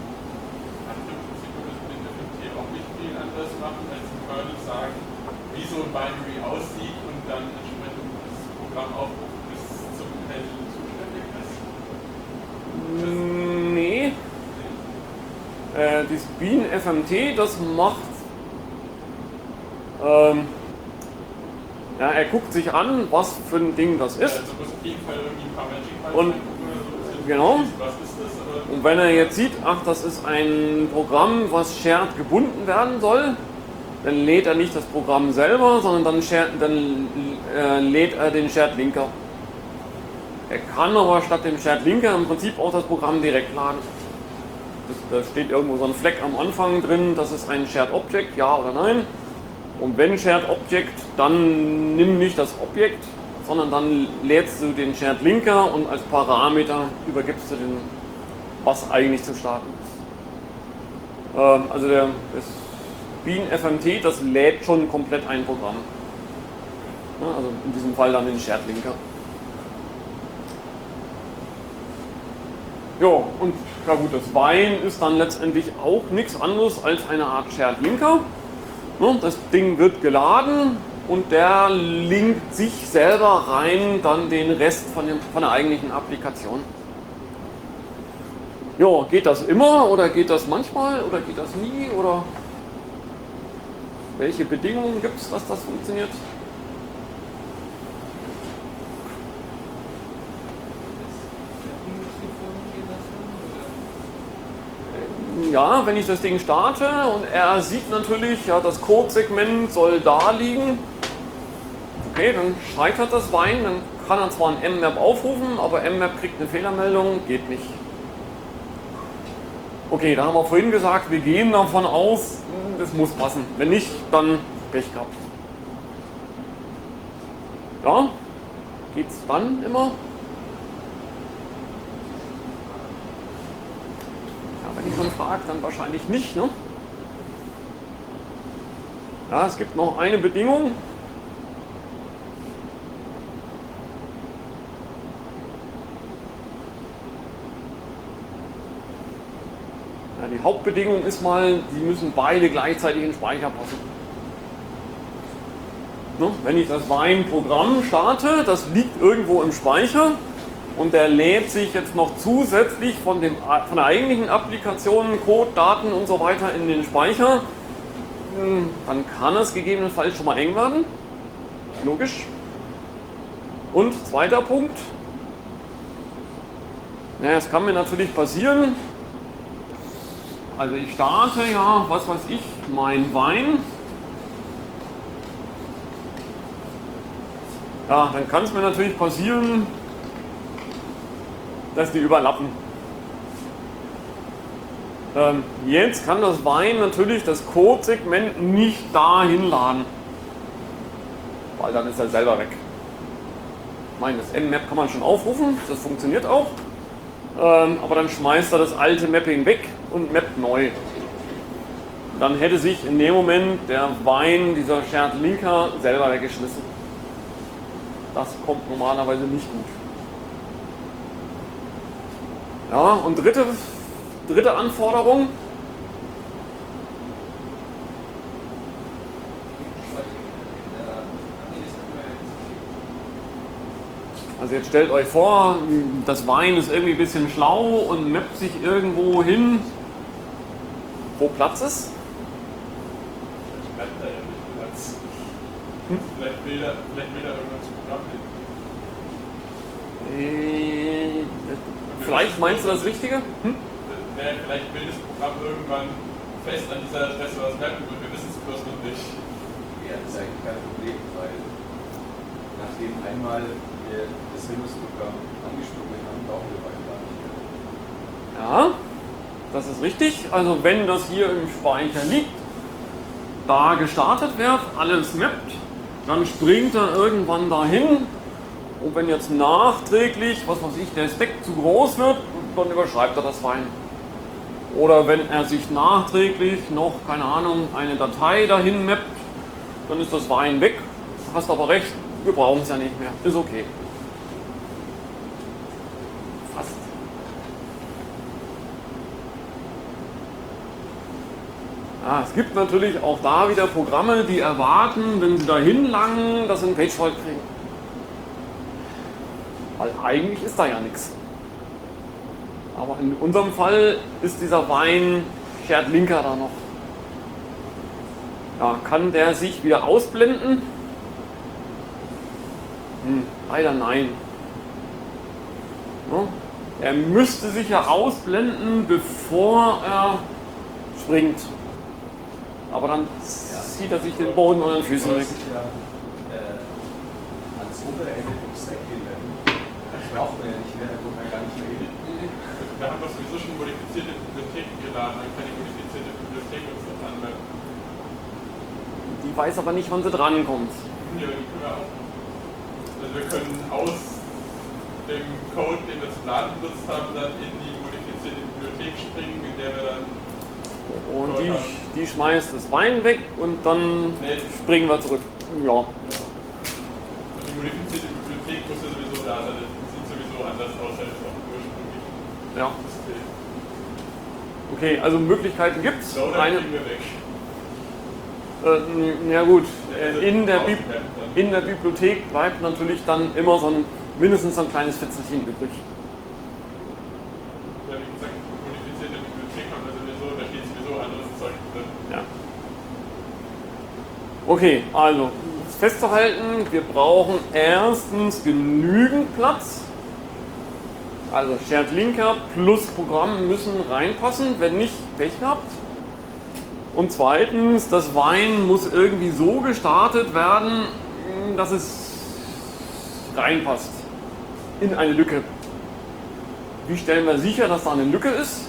Speaker 2: Auch nicht viel anderes machen, als im Kernel sagen, wie so ein Binary aussieht und dann entsprechend das Programm auch bis zum Handle zuständig ist.
Speaker 1: Nee. Äh, das Bean F M T, das macht ähm, ja, er guckt sich an, was für ein Ding das ist.
Speaker 2: Also muss auf jeden Fall irgendwie ein paar Magic
Speaker 1: Und
Speaker 2: so,
Speaker 1: genau.
Speaker 2: Was ist das? Aber
Speaker 1: Und wenn er jetzt sieht, ach, das ist ein Programm, was shared gebunden werden soll, dann lädt er nicht das Programm selber, sondern dann, shared, dann äh, lädt er den Shared Linker. Er kann aber statt dem Shared Linker im Prinzip auch das Programm direkt laden. Das, da steht irgendwo so ein Fleck am Anfang drin, das ist ein Shared Object, ja oder nein. Und wenn Shared Object, dann nimm nicht das Objekt, sondern dann lädst du den Shared Linker und als Parameter übergibst du den, was eigentlich zu starten ist. Ähm, also der, das Bean F M T, das lädt schon komplett ein Programm. Ja, also in diesem Fall dann den Shared Linker. Ja, und ja gut, das Wine ist dann letztendlich auch nichts anderes als eine Art Shared Linker. Das Ding wird geladen und der linkt sich selber rein dann den Rest von, dem, von der eigentlichen Applikation. Ja, geht das immer oder geht das manchmal oder geht das nie oder welche Bedingungen gibt es, dass das funktioniert? Ja, wenn ich das Ding starte und er sieht natürlich, ja, das Codesegment soll da liegen. Okay, dann scheitert das Wine, dann kann er zwar ein mmap aufrufen, aber mmap kriegt eine Fehlermeldung, geht nicht. Okay, da haben wir vorhin gesagt, wir gehen davon aus, das muss passen. Wenn nicht, dann Pech gehabt. Ja, geht's dann immer? Wenn ich schon frage, dann wahrscheinlich nicht. Ne? Ja, es gibt noch eine Bedingung. Ja, die Hauptbedingung ist mal, die müssen beide gleichzeitig in den Speicher passen. Ne? Wenn ich das Wine-Programm starte, das liegt irgendwo im Speicher. Und der lädt sich jetzt noch zusätzlich von, dem, von der eigentlichen Applikation, Code, Daten und so weiter in den Speicher. Dann kann es gegebenenfalls schon mal eng werden. Logisch. Und zweiter Punkt. Ja, es kann mir natürlich passieren. Also ich starte ja, was weiß ich, mein Wine. Ja, dann kann es mir natürlich passieren, dass die überlappen. Ähm, jetzt kann das Wein natürlich das Codesegment nicht dahin laden, weil dann ist er selber weg. Ich meine, das Nmap kann man schon aufrufen, das funktioniert auch, ähm, aber dann schmeißt er das alte Mapping weg und mappt neu. Dann hätte sich in dem Moment der Wein, dieser Shared Linker, selber weggeschmissen. Das kommt normalerweise nicht gut. Ja, und dritte, dritte Anforderung. Also jetzt stellt euch vor, das Wein ist irgendwie ein bisschen schlau und mappt sich irgendwo hin, wo Platz ist.
Speaker 2: Bleibt da ja nicht Platz. Hm? Vielleicht will er, vielleicht will er irgendwann zum Programm hin.
Speaker 1: Äh, vielleicht meinst du das Richtige? Hm?
Speaker 2: Naja, vielleicht will das Programm irgendwann fest an dieser Adresse was merken und wir wissen es bloß noch nicht.
Speaker 4: Ja, das ist eigentlich kein Problem, weil nachdem einmal wir das Windows-Programm angesprochen haben, brauchen wir beide gar nicht mehr.
Speaker 1: Ja, das ist richtig. Also wenn das hier im Speicher liegt, da gestartet wird, alles mappt, dann springt er irgendwann dahin. Und wenn jetzt nachträglich, was weiß ich, der Stack zu groß wird, dann überschreibt er das Wein. Oder wenn er sich nachträglich noch, keine Ahnung, eine Datei dahin mappt, dann ist das Wein weg. Du hast aber recht, wir brauchen es ja nicht mehr. Ist okay. Fast. Ja, es gibt natürlich auch da wieder Programme, die erwarten, wenn sie dahin langen, dass sie einen Page-Fault kriegen. Weil eigentlich ist da ja nichts. Aber in unserem Fall ist dieser Wein Shared Linker da noch. Ja, kann der sich wieder ausblenden? Hm, leider nein. Ja, er müsste sich ja ausblenden, bevor er springt. Aber dann zieht er sich den Boden unter den Füßen weg.
Speaker 4: Ja, äh, ans obere Ende vom Stack hinwenden. Das braucht man ja nicht mehr, da kommt man gar nicht mehr hin.
Speaker 2: Wir haben doch sowieso schon modifizierte Bibliotheken geladen, dann kann die modifizierte Bibliothek uns das anmelden.
Speaker 1: Die weiß aber nicht, wann sie drankommt.
Speaker 2: Ja, die können wir auch. Also wir können aus dem Code, den wir zum Laden benutzt haben, dann in die modifizierte Bibliothek springen, in der wir dann.
Speaker 1: Und die, die schmeißt das Wein weg und dann
Speaker 2: nee.
Speaker 1: springen wir zurück. Ja.
Speaker 2: Und die modifizierte Bibliothek muss ja sowieso da sein, das sieht sowieso anders aus als auch ursprünglich.
Speaker 1: Ja. Okay, also Möglichkeiten gibt es.
Speaker 2: So, dann kriegen wir weg.
Speaker 1: Äh, ja gut, äh, in, der Bib in der Bibliothek bleibt natürlich dann immer so ein, mindestens ein kleines Fitzelchen übrig.
Speaker 2: Ja, wie gesagt, modifizierte Bibliothek haben wir sowieso, da steht sowieso anderes Zeug drin.
Speaker 1: Ja. Okay, also festzuhalten, wir brauchen erstens genügend Platz. Also Shared Linker plus Programm müssen reinpassen, wenn nicht, Pech gehabt. Und zweitens, das Wein muss irgendwie so gestartet werden, dass es reinpasst in eine Lücke. Wie stellen wir sicher, dass da eine Lücke ist?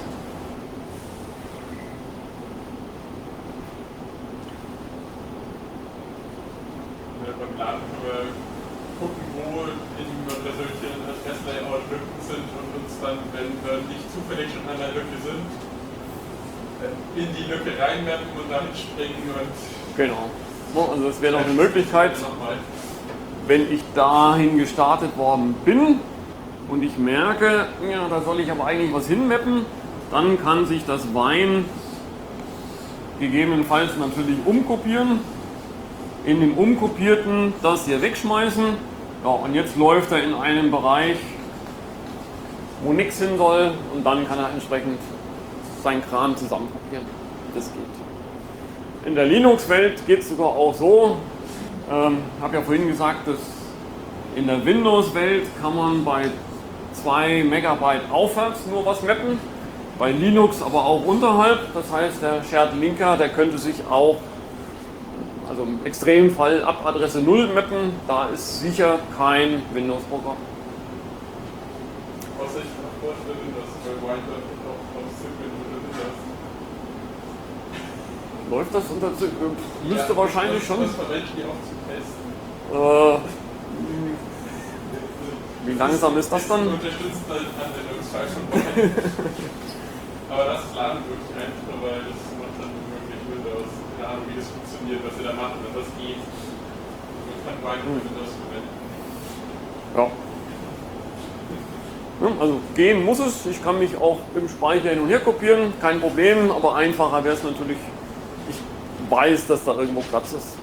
Speaker 2: Ja, beim Laden können wir gucken, wo in solchen Adresslayout Lücken sind und uns dann, wenn wir nicht zufällig schon an der Lücke sind, in die Lücke reinmappen und dann springen und.
Speaker 1: Genau. Also das wäre noch eine Möglichkeit, wenn ich dahin gestartet worden bin und ich merke, ja, da soll ich aber eigentlich was hinmappen, dann kann sich das Wein gegebenenfalls natürlich umkopieren, in dem umkopierten das hier wegschmeißen. Ja, und jetzt läuft er in einem Bereich, wo nichts hin soll, und dann kann er entsprechend sein Kram zusammenkopieren. Das geht. In der Linux-Welt geht es sogar auch so. Ich ähm, habe ja vorhin gesagt, dass in der Windows-Welt kann man bei zwei Megabyte aufwärts nur was mappen. Bei Linux aber auch unterhalb. Das heißt, der Shared Linker, der könnte sich auch also im Extremfall ab Adresse null mappen, da ist sicher kein Windows-Programm.
Speaker 2: Außer ich kann mir vorstellen, dass bei Winder auch auf Simple oder Windows.
Speaker 1: Läuft das unter, müsste
Speaker 2: Ja,
Speaker 1: wahrscheinlich
Speaker 2: das,
Speaker 1: schon.
Speaker 2: Das verwenden die auch zum Testen.
Speaker 1: Äh, wie langsam ist das dann?
Speaker 2: Unterstützt halt Anwendungsfall schon bei. Aber das ist laden wirklich einfach, weil das macht dann wirklich Windows. Keine Ahnung, wie das funktioniert, was wir da machen, wenn das geht. Man kann Winder mit Windows verwenden.
Speaker 1: Ja. Ja, also gehen muss es. Ich kann mich auch im Speicher hin und her kopieren, kein Problem, aber einfacher wäre es natürlich. Ich weiß, dass da irgendwo Platz ist.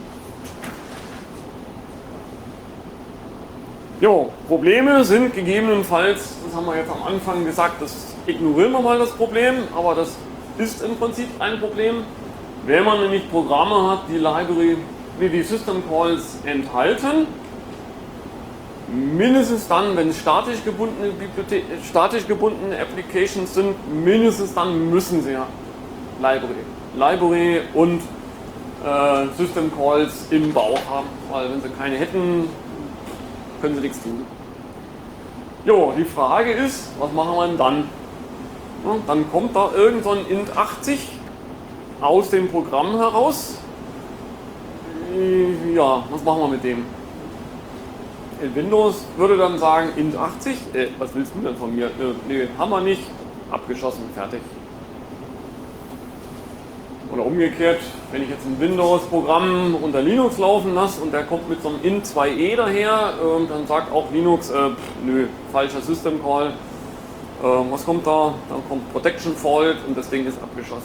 Speaker 1: Jo, Probleme sind gegebenenfalls, das haben wir jetzt am Anfang gesagt, das ignorieren wir mal das Problem, aber das ist im Prinzip ein Problem. Wenn man nämlich Programme hat, die Library, wie die System Calls enthalten, mindestens dann, wenn es statisch gebundene, Bibliothe statisch gebundene Applications sind, mindestens dann müssen sie ja Library, Library und äh, System Calls im Bauch haben, weil wenn sie keine hätten, können sie nichts tun. Jo, die Frage ist, was machen wir denn dann? Ja, dann kommt da irgend so ein int achtzig aus dem Programm heraus. Ja, was machen wir mit dem? Windows würde dann sagen, int achtzig, äh, was willst du denn von mir? Äh, nee, haben wir nicht, abgeschossen, fertig. Oder umgekehrt, wenn ich jetzt ein Windows-Programm unter Linux laufen lasse und der kommt mit so einem int zwei e daher, äh, dann sagt auch Linux, äh, pff, nö, falscher System Call. Äh, was kommt da? Dann kommt Protection Fault und das Ding ist abgeschossen.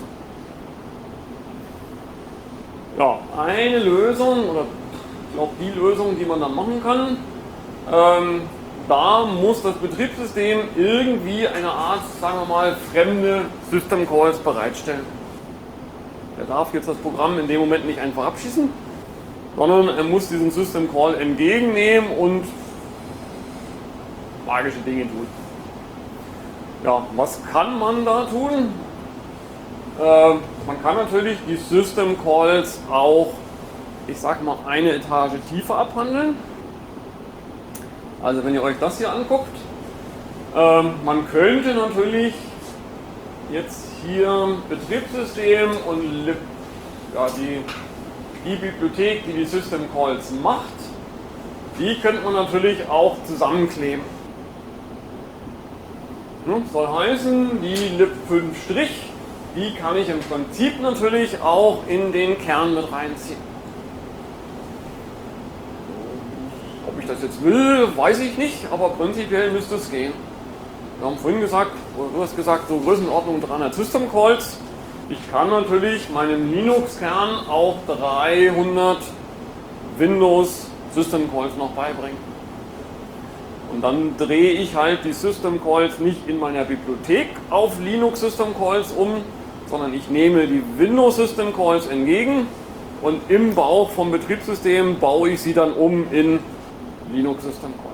Speaker 1: Ja, eine Lösung, oder ich glaube die Lösung, die man dann machen kann, ähm, da muss das Betriebssystem irgendwie eine Art, sagen wir mal, fremde System Calls bereitstellen. Er darf jetzt das Programm in dem Moment nicht einfach abschießen, sondern er muss diesen System Call entgegennehmen und magische Dinge tun. Ja, was kann man da tun? Äh, man kann natürlich die System Calls auch, ich sag mal, eine Etage tiefer abhandeln. Also wenn ihr euch das hier anguckt, äh, man könnte natürlich jetzt hier Betriebssystem und ja, die, die Bibliothek, die die System Calls macht, die könnte man natürlich auch zusammenkleben. Ja, soll heißen, die lib fünf Strich, die kann ich im Prinzip natürlich auch in den Kern mit reinziehen. Ob ich das jetzt will, weiß ich nicht, aber prinzipiell müsste es gehen. Wir haben vorhin gesagt, du hast gesagt, so Größenordnung dreihundert System Calls. Ich kann natürlich meinem Linux-Kern auch dreihundert Windows System Calls noch beibringen. Und dann drehe ich halt die System Calls nicht in meiner Bibliothek auf Linux System Calls um, sondern ich nehme die Windows System Calls entgegen und im Bauch vom Betriebssystem baue ich sie dann um in Linux System Calls.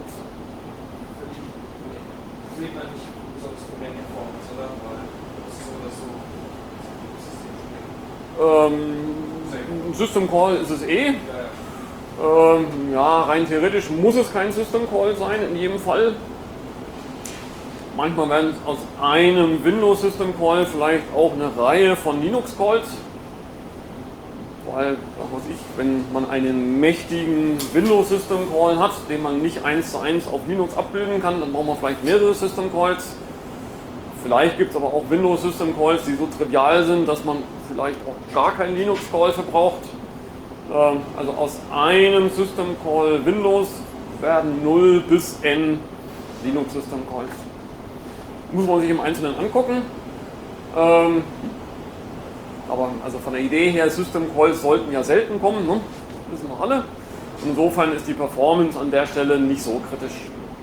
Speaker 3: Sieht man nicht sonst Domain-Performance, oder? Weil das ist so oder so.
Speaker 1: Ähm, System Call ist es eh.
Speaker 3: Ja, ja.
Speaker 1: Ähm, ja, rein theoretisch muss es kein System Call sein, in jedem Fall. Manchmal werden aus einem Windows System Call vielleicht auch eine Reihe von Linux Calls. Weil, was weiß ich, wenn man einen mächtigen Windows System Call hat, den man nicht eins zu eins auf Linux abbilden kann, dann braucht man vielleicht mehrere System Calls. Vielleicht gibt es aber auch Windows System Calls, die so trivial sind, dass man vielleicht auch gar keinen Linux Call verbraucht. Also aus einem System Call Windows werden null bis n Linux System Calls. Muss man sich im Einzelnen angucken. Ähm, aber also von der Idee her, System Calls sollten ja selten kommen, ne? Das wissen wir alle. Und insofern ist die Performance an der Stelle nicht so kritisch.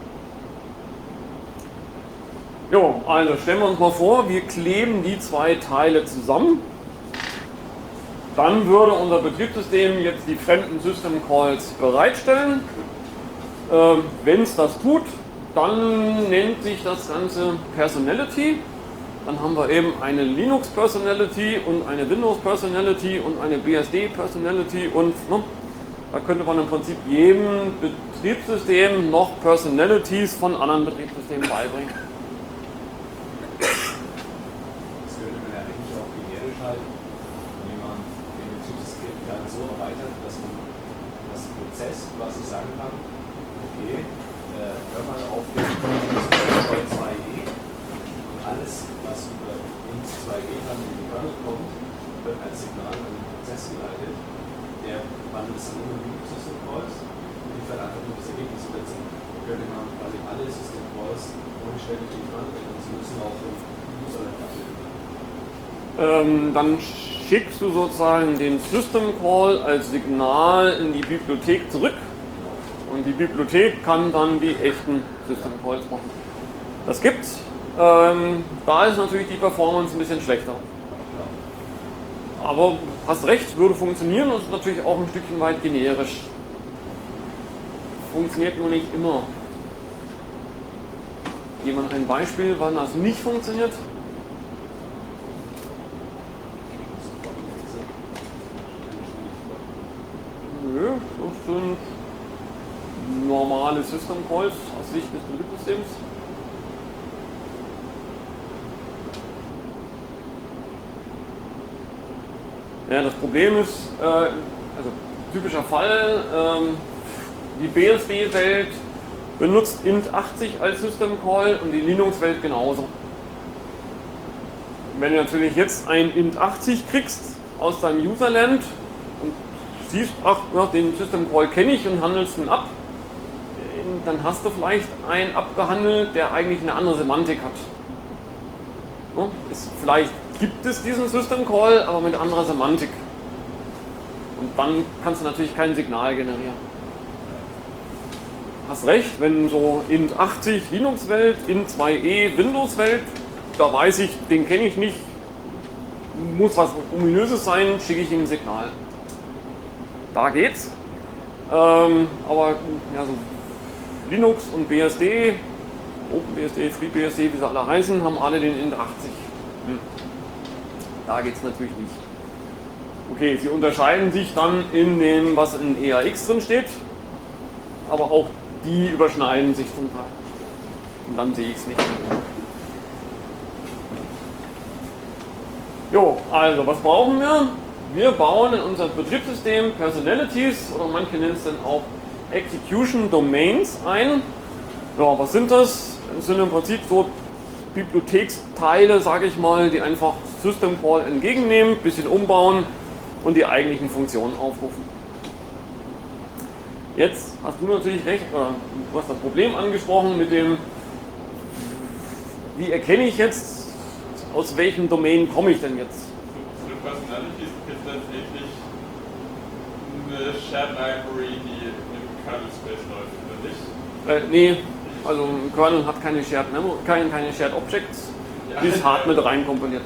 Speaker 1: Jo, also stellen wir uns mal vor, wir kleben die zwei Teile zusammen. Dann würde unser Betriebssystem jetzt die fremden System Calls bereitstellen. Ähm, wenn es das tut, dann nennt sich das Ganze Personality. Dann haben wir eben eine Linux Personality und eine Windows Personality und eine B S D Personality und ne, da könnte man im Prinzip jedem Betriebssystem noch Personalities von anderen Betriebssystemen beibringen.
Speaker 4: Das könnte man ja eigentlich auch generisch halten, wenn man den Betriebssystem dann so erweitert, dass man das Prozess quasi sagen kann, okay, äh, hör mal auf den Int zwei e und alles, was über Int zwei e dann in die Kernel kommt, wird als Signal an den Prozess geleitet. Der wandelt es dann immer in die System Calls und die verlangt nur das Ergebnis setzen. Könnte man quasi alle System Calls ohne ständig die Kernel und sie müssen auch im User-Land abbilden.
Speaker 1: Ähm, dann schickst du sozusagen den System Call als Signal in die Bibliothek zurück und die Bibliothek kann dann die echten System Calls machen. Das gibt's. Ähm, da ist natürlich die Performance ein bisschen schlechter. Aber hast recht, würde funktionieren und ist natürlich auch ein Stückchen weit generisch. Funktioniert nur nicht immer. Jemand ein Beispiel, wann das nicht funktioniert? Nö, das sind normale System Calls aus Sicht des Betriebssystems. Ja, das Problem ist, äh, also typischer Fall, ähm, die B S D-Welt benutzt int achtzig als System Call und die Linux-Welt genauso. Wenn du natürlich jetzt ein int achtzig kriegst aus deinem Userland und siehst, ach, ja, den System Call kenne ich und handelst ihn ab, dann hast du vielleicht einen abgehandelt, der eigentlich eine andere Semantik hat. Ja, ist vielleicht gibt es diesen System Call, aber mit anderer Semantik. Und dann kannst du natürlich kein Signal generieren. Hast recht, wenn so int achtzig Linux-Welt, int zwei e Windows-Welt, da weiß ich, den kenne ich nicht, muss was Ominöses sein, schicke ich ihm ein Signal. Da geht's. Ähm, aber ja, so Linux und B S D, OpenBSD, FreeBSD, wie sie alle heißen, haben alle den int achtzig. Hm. Da geht es natürlich nicht. Okay, sie unterscheiden sich dann in dem, was in E A X drin steht, aber auch die überschneiden sich zum Teil. Und dann sehe ich es nicht. Jo, also was brauchen wir? Wir bauen in unser Betriebssystem Personalities oder manche nennen es dann auch Execution Domains ein. Ja, was sind das? Das sind im Prinzip so Bibliotheksteile, sage ich mal, die einfach System Call entgegennehmen, ein bisschen umbauen und die eigentlichen Funktionen aufrufen. Jetzt hast du natürlich recht, oder du hast das Problem angesprochen mit dem, wie erkenne ich jetzt, aus welchem Domain komme ich denn jetzt?
Speaker 2: So eine Personality ist jetzt tatsächlich eine Shared Library, die im Kernel Space läuft, oder nicht?
Speaker 1: Äh, nee, also ein Kernel hat keine Shared Memory, keine, keine Shared Objects, die ist hart mit reinkompiliert.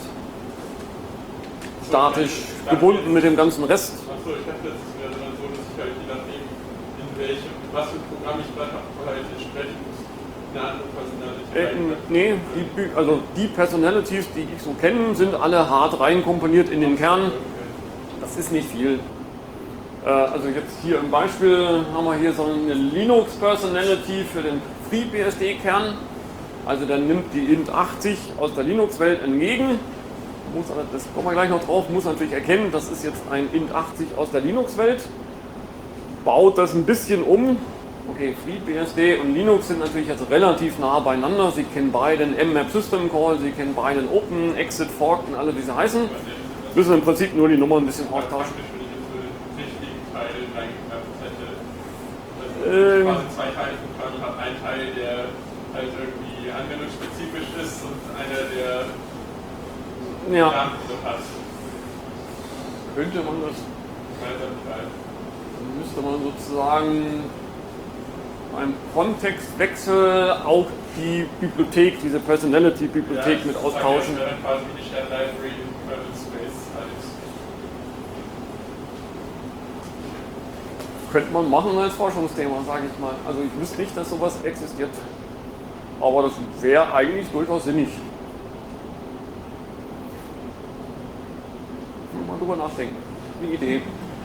Speaker 1: Statisch gebunden mit dem ganzen Rest.
Speaker 2: Achso, ich dachte, das wäre dann so, dass ich halt je nachdem, in welchem, was für ein Programm ich gerade habe, halt entsprechend eine andere Personality.
Speaker 1: Äh, nee, die, also die Personalities, die ich so kenne, sind alle hart reinkompiliert in den Kern. Das ist nicht viel. Äh, also jetzt hier im Beispiel haben wir hier so eine Linux Personality für den FreeBSD-Kern. Also der nimmt die int achtzig aus der Linux-Welt entgegen. Muss, das kommen wir gleich noch drauf, muss natürlich erkennen, das ist jetzt ein int achtzig aus der Linux-Welt. Baut das ein bisschen um. Okay, FreeBSD und Linux sind natürlich jetzt relativ nah beieinander. Sie kennen beide den M-Map System Call, sie kennen beide den Open, Exit, Fork und alle diese heißen. Müssen im Prinzip nur die Nummer ein bisschen austauschen.
Speaker 2: Also quasi zwei Teile vom Kernel hat, ein Teil, der halt irgendwie anwendungsspezifisch ist und einer, der
Speaker 1: ja.
Speaker 2: hat.
Speaker 1: Könnte man das, dann müsste man sozusagen beim Kontextwechsel auch die Bibliothek, diese Personality-Bibliothek
Speaker 2: ja,
Speaker 1: mit austauschen.
Speaker 2: Das ist quasi die Shared Library im Kernel Space halt.
Speaker 1: Könnte man machen als Forschungsthema, sage ich mal. Also ich wüsste nicht, dass sowas existiert. Aber das wäre eigentlich durchaus sinnig. drüber nachdenken. Eine Idee.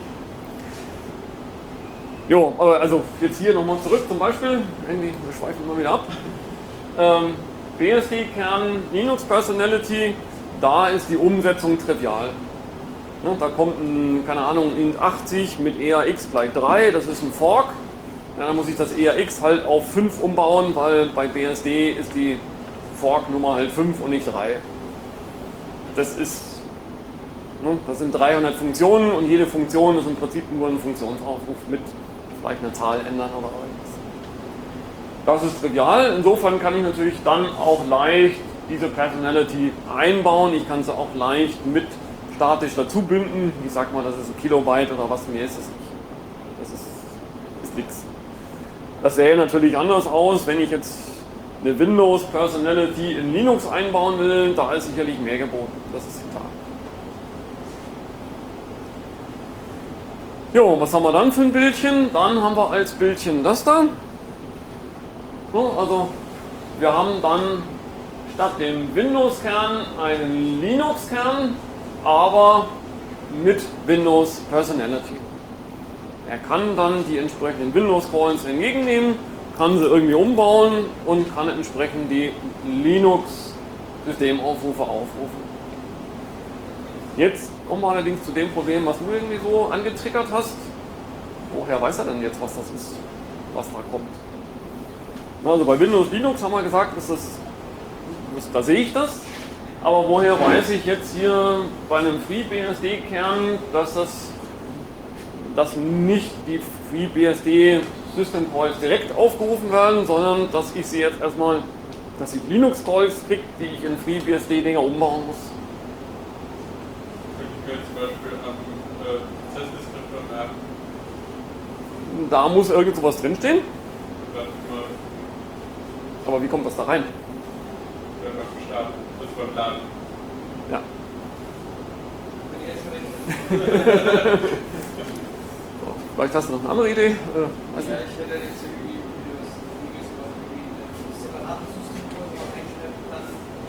Speaker 1: Jo, aber also jetzt hier nochmal zurück zum Beispiel, irgendwie, wir schweifen mal wieder ab. Ähm, B S D-Kern, Linux Personality, da ist die Umsetzung trivial. Ne, da kommt ein, keine Ahnung, int achtzig mit E A X gleich drei, das ist ein Fork. Ja, dann muss ich das E A X halt auf fünf umbauen, weil bei B S D ist die Fork-Nummer halt fünf und nicht drei. Das ist, ne, das sind dreihundert Funktionen und jede Funktion ist im Prinzip nur ein Funktionsaufruf mit vielleicht eine Zahl ändern oder irgendwas. Das ist trivial, insofern kann ich natürlich dann auch leicht diese Personality einbauen. Ich kann sie auch leicht mit statisch dazu binden. Ich sag mal, das ist ein Kilobyte oder was, mehr ist es nicht. Das ist, ist nichts. Das sähe natürlich anders aus, wenn ich jetzt eine Windows Personality in Linux einbauen will. Da ist sicherlich mehr geboten, das ist klar. Jo, was haben wir dann für ein Bildchen? Dann haben wir als Bildchen das da. So, also wir haben dann statt dem Windows-Kern einen Linux-Kern, aber mit Windows Personality. Er kann dann die entsprechenden Windows-Calls entgegennehmen, kann sie irgendwie umbauen und kann entsprechend die Linux-Systemaufrufe aufrufen. Jetzt kommen wir allerdings zu dem Problem, was du irgendwie so angetriggert hast. Woher weiß er denn jetzt, was das ist, was da kommt? Also bei Windows Linux haben wir gesagt, ist das, da sehe ich das. Aber woher weiß ich jetzt hier bei einem FreeBSD-Kern, dass das dass nicht die FreeBSD System Calls direkt aufgerufen werden, sondern dass ich sie jetzt erstmal, dass ich Linux Calls kriege, die ich in FreeBSD-Dinger umbauen muss.
Speaker 2: Zum Beispiel am äh, Prozessdeskriptor merken.
Speaker 1: Da muss irgend sowas drinstehen. Aber wie kommt das da rein?
Speaker 2: Wenn man startet, das beim Laden.
Speaker 1: Ja. So, vielleicht hast du noch eine andere Idee? Äh, weiß
Speaker 3: Ja,
Speaker 1: nicht.
Speaker 3: ich hätte jetzt irgendwie wie das Videos gemacht, irgendwie einen separaten System einschleppen kann,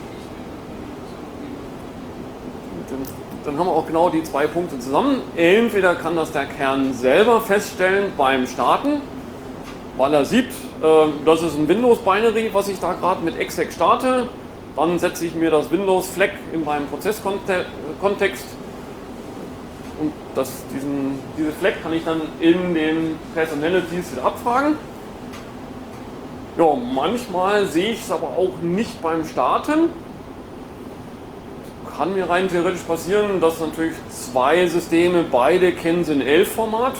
Speaker 3: ich
Speaker 1: Dann, dann haben wir auch genau die zwei Punkte zusammen. Entweder kann das der Kern selber feststellen beim Starten, weil er sieht, äh, das ist ein Windows-Binary, was ich da gerade mit exec starte. Dann setze ich mir das Windows-Flag in meinem Prozesskontext und das, diesen, diese Flag kann ich dann in den Personalities wieder abfragen. Ja, manchmal sehe ich es aber auch nicht beim Starten. Kann mir rein theoretisch passieren, dass natürlich zwei Systeme beide kennen sie in elf Format.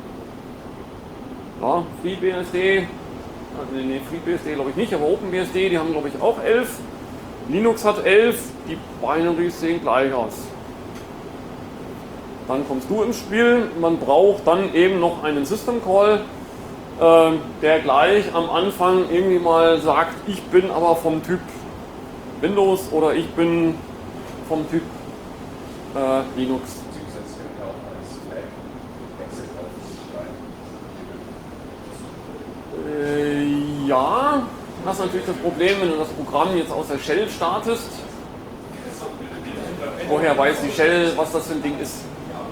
Speaker 1: Ja, FreeBSD, also nee, FreeBSD glaube ich nicht, aber OpenBSD, die haben glaube ich auch elf. Linux hat elf, die Binaries sehen gleich aus. Dann kommst du ins Spiel, man braucht dann eben noch einen System Call, äh, der gleich am Anfang irgendwie mal sagt, ich bin aber vom Typ Windows oder ich bin vom Typ äh, Linux.
Speaker 4: Beziehungsweise können wir auch als Flag Exit aufschreiben.
Speaker 1: Äh, ja, du hast natürlich das Problem, wenn du das Programm jetzt aus der Shell startest. Woher weiß die Shell, was das für ein Ding ist?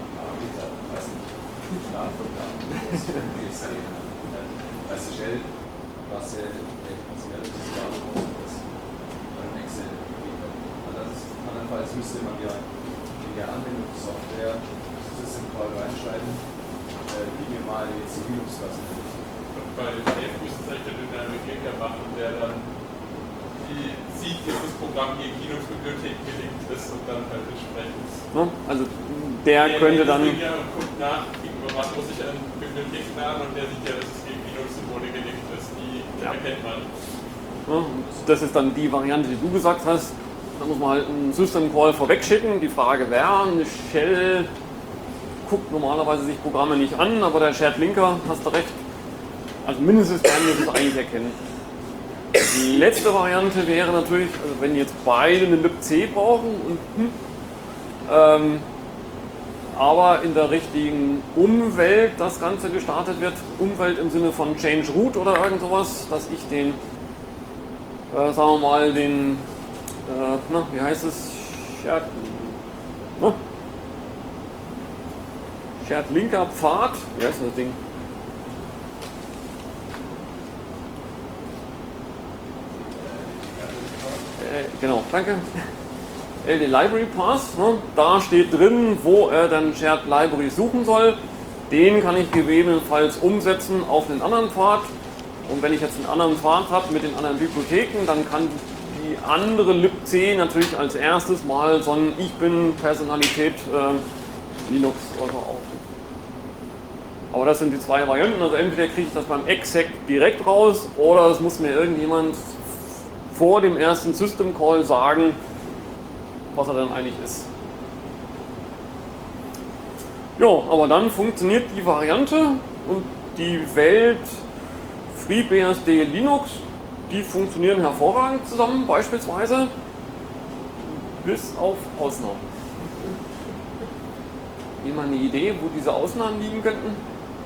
Speaker 4: Weißt du, Shell, was ja relativ klar ist, beim Excel. Andernfalls müsste man ja in der Anwendungssoftware System Call reinschreiben, wie wir mal jetzt die Linux-Version.
Speaker 2: Bei Dave müsste es eigentlich der Dynamic Linker machen, der dann die sieht, dass das Programm hier Linux-Bibliothek gelinkt ist und dann halt entsprechend.
Speaker 1: Ne? Also der, der könnte dann.
Speaker 2: Der guckt nach, was muss ich an Bibliotheken an und der sieht ja, dass es gegen Linux-Symbole gelinkt ist, die
Speaker 1: Ja.
Speaker 2: erkennt man.
Speaker 1: Ne? Das ist dann die Variante, die du gesagt hast. Da muss man halt einen System Call vorweg schicken. Die Frage wäre, eine Shell guckt normalerweise sich Programme nicht an, aber der Shared Linker, hast du recht. Also mindestens dann muss es eigentlich erkennen. Die letzte Variante wäre natürlich, also wenn jetzt beide eine libc brauchen und hm, ähm, aber in der richtigen Umwelt das Ganze gestartet wird, Umwelt im Sinne von Change Root oder irgend sowas, dass ich den, äh, sagen wir mal, den, äh, na, wie heißt es, ja, ne? Shared Linker Pfad, wie heißt das Ding? Äh, genau, danke. L D Library Path, ne? Da steht drin, wo er dann Shared Library suchen soll. Den kann ich gegebenenfalls umsetzen auf einen anderen Pfad. Und wenn ich jetzt einen anderen Pfad habe mit den anderen Bibliotheken, dann kann die andere libc natürlich als erstes mal so ein Ich bin Personalität äh, Linux oder so auf. Aber das sind die zwei Varianten. Also entweder kriege ich das beim exec direkt raus oder es muss mir irgendjemand vor dem ersten System Call sagen, was er dann eigentlich ist. Ja, aber dann funktioniert die Variante und die Welt FreeBSD Linux, die funktionieren hervorragend zusammen, beispielsweise, bis auf Ausnahmen. Jemand eine Idee, wo diese Ausnahmen liegen könnten?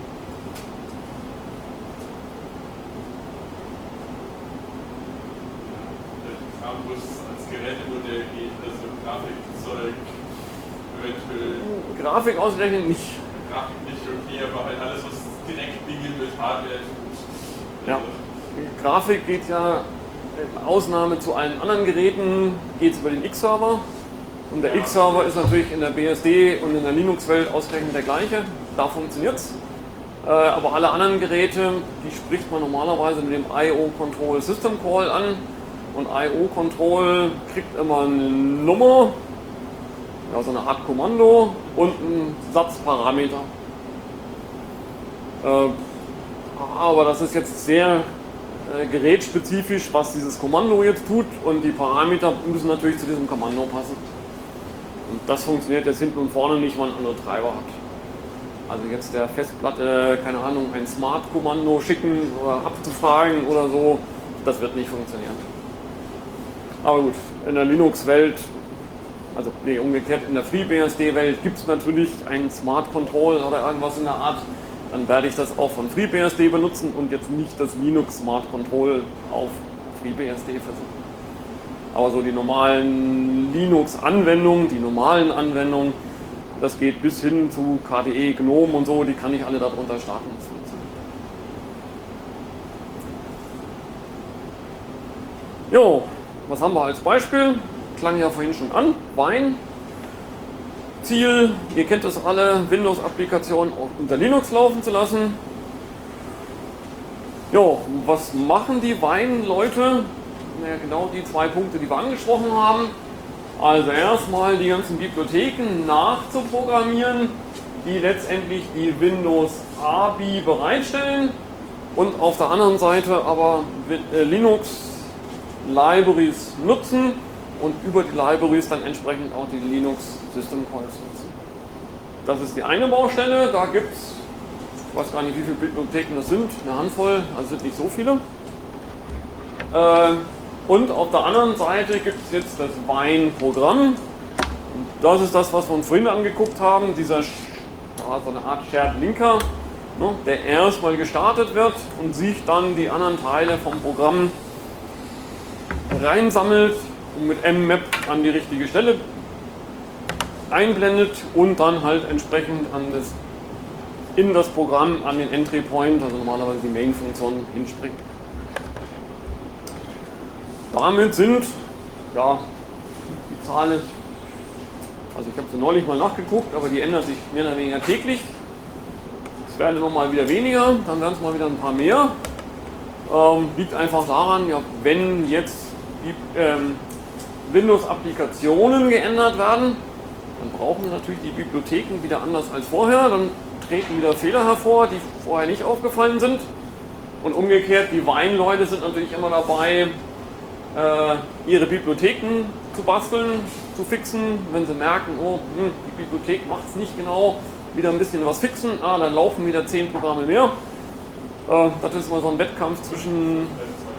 Speaker 2: Wo es als Gerätemodell geht, also Grafikzeug, eventuell.
Speaker 1: Grafik ausgerechnet nicht.
Speaker 2: Grafik nicht okay, aber halt alles, was direkt Dinge mit Hardware tut.
Speaker 1: Ja. Grafik geht ja, in Ausnahme zu allen anderen Geräten, geht es über den X-Server. Und der ja. X-Server ist natürlich in der B S D und in der Linux-Welt ausgerechnet der gleiche. Da funktioniert es. Äh, aber alle anderen Geräte, die spricht man normalerweise mit dem I O Control System Call an. Und I O Control kriegt immer eine Nummer, ja, so eine Art Kommando und einen Satzparameter. Äh, aber das ist jetzt sehr äh, gerätspezifisch, was dieses Kommando jetzt tut, und die Parameter müssen natürlich zu diesem Kommando passen. Und das funktioniert jetzt hinten und vorne nicht, wenn man andere Treiber hat. Also jetzt der Festplatte, keine Ahnung, ein Smart-Kommando schicken oder abzufragen oder so, das wird nicht funktionieren. Aber gut, in der Linux-Welt, also nee, umgekehrt, in der FreeBSD-Welt gibt es natürlich einen Smart Control oder irgendwas in der Art. Dann werde ich das auch von FreeBSD benutzen und jetzt nicht das Linux Smart Control auf FreeBSD versuchen. Aber so die normalen Linux-Anwendungen, die normalen Anwendungen, das geht bis hin zu K D E, GNOME und so, die kann ich alle darunter starten. Jo. Was haben wir als Beispiel? Klang ja vorhin schon an. Wine. Ziel, ihr kennt das alle, Windows-Applikationen unter Linux laufen zu lassen. Jo, was machen die Wine-Leute? Naja, genau die zwei Punkte, die wir angesprochen haben. Also erstmal die ganzen Bibliotheken nachzuprogrammieren, die letztendlich die Windows A B I bereitstellen. Und auf der anderen Seite aber Linux Libraries nutzen und über die Libraries dann entsprechend auch die Linux System Calls nutzen. Das ist die eine Baustelle, da gibt es, ich weiß gar nicht, wie viele Bibliotheken das sind, eine Handvoll, also sind nicht so viele. Und auf der anderen Seite gibt es jetzt das Wine-Programm. Das ist das, was wir uns vorhin angeguckt haben, dieser, so eine Art Shared Linker, der erstmal gestartet wird und sich dann die anderen Teile vom Programm reinsammelt und mit M Map an die richtige Stelle einblendet und dann halt entsprechend an das, in das Programm an den Entry Point, also normalerweise die Main-Funktion, hinspringt. Damit sind, ja, die Zahlen, also ich habe sie neulich mal nachgeguckt, aber die ändert sich mehr oder weniger täglich. Es werden nochmal wieder weniger, dann werden es mal wieder ein paar mehr. Ähm, liegt einfach daran, ja, wenn jetzt die ähm, Windows-Applikationen geändert werden, dann brauchen wir natürlich die Bibliotheken wieder anders als vorher, dann treten wieder Fehler hervor, die vorher nicht aufgefallen sind. Und umgekehrt, die Wine-Leute sind natürlich immer dabei, äh, ihre Bibliotheken zu basteln, zu fixen, wenn sie merken, oh, hm, die Bibliothek macht es nicht genau, wieder ein bisschen was fixen, ah, dann laufen wieder zehn Programme mehr. Äh, das ist immer so ein Wettkampf zwischen...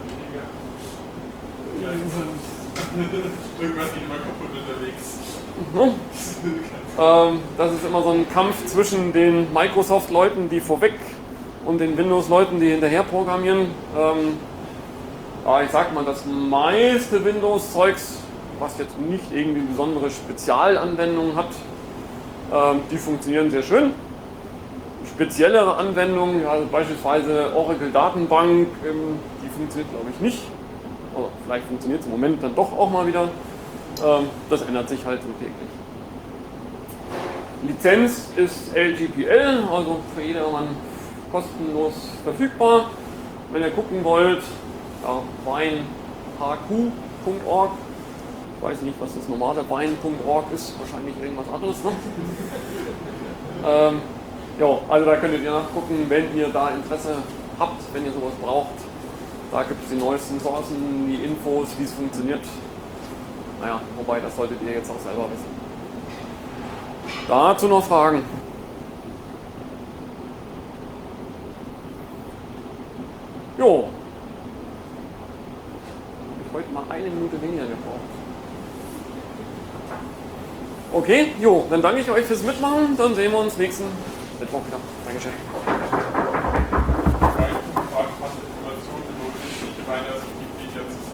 Speaker 2: Irgendwas geht immer kaputt unterwegs.
Speaker 1: Ne? ähm, das ist immer so ein Kampf zwischen den Microsoft-Leuten, die vorweg, und den Windows-Leuten, die hinterher programmieren. Ähm, ja, ich sag mal, das meiste Windows-Zeugs, was jetzt nicht irgendwie besondere Spezialanwendungen hat, ähm, die funktionieren sehr schön. speziellere Anwendungen, also beispielsweise Oracle Datenbank, ähm, die funktioniert glaube ich nicht. Oder vielleicht funktioniert es im Moment dann doch auch mal wieder. Ähm, das ändert sich halt so täglich. Lizenz ist L G P L, also für jedermann kostenlos verfügbar. Wenn ihr gucken wollt, ja, wein h q punkt org. Ich weiß nicht, was das normale wein punkt org ist, wahrscheinlich irgendwas anderes. Ne? ähm, ja, also da könntet ihr nachgucken, wenn ihr da Interesse habt, wenn ihr sowas braucht. Da gibt es die neuesten Sourcen, die Infos, wie es funktioniert. Naja, wobei, das solltet ihr jetzt auch selber wissen. Dazu noch Fragen? Jo. Habe ich heute mal eine Minute weniger gebraucht. Okay, jo, dann danke ich euch fürs Mitmachen. Dann sehen wir uns nächsten Mittwoch wieder. Dankeschön.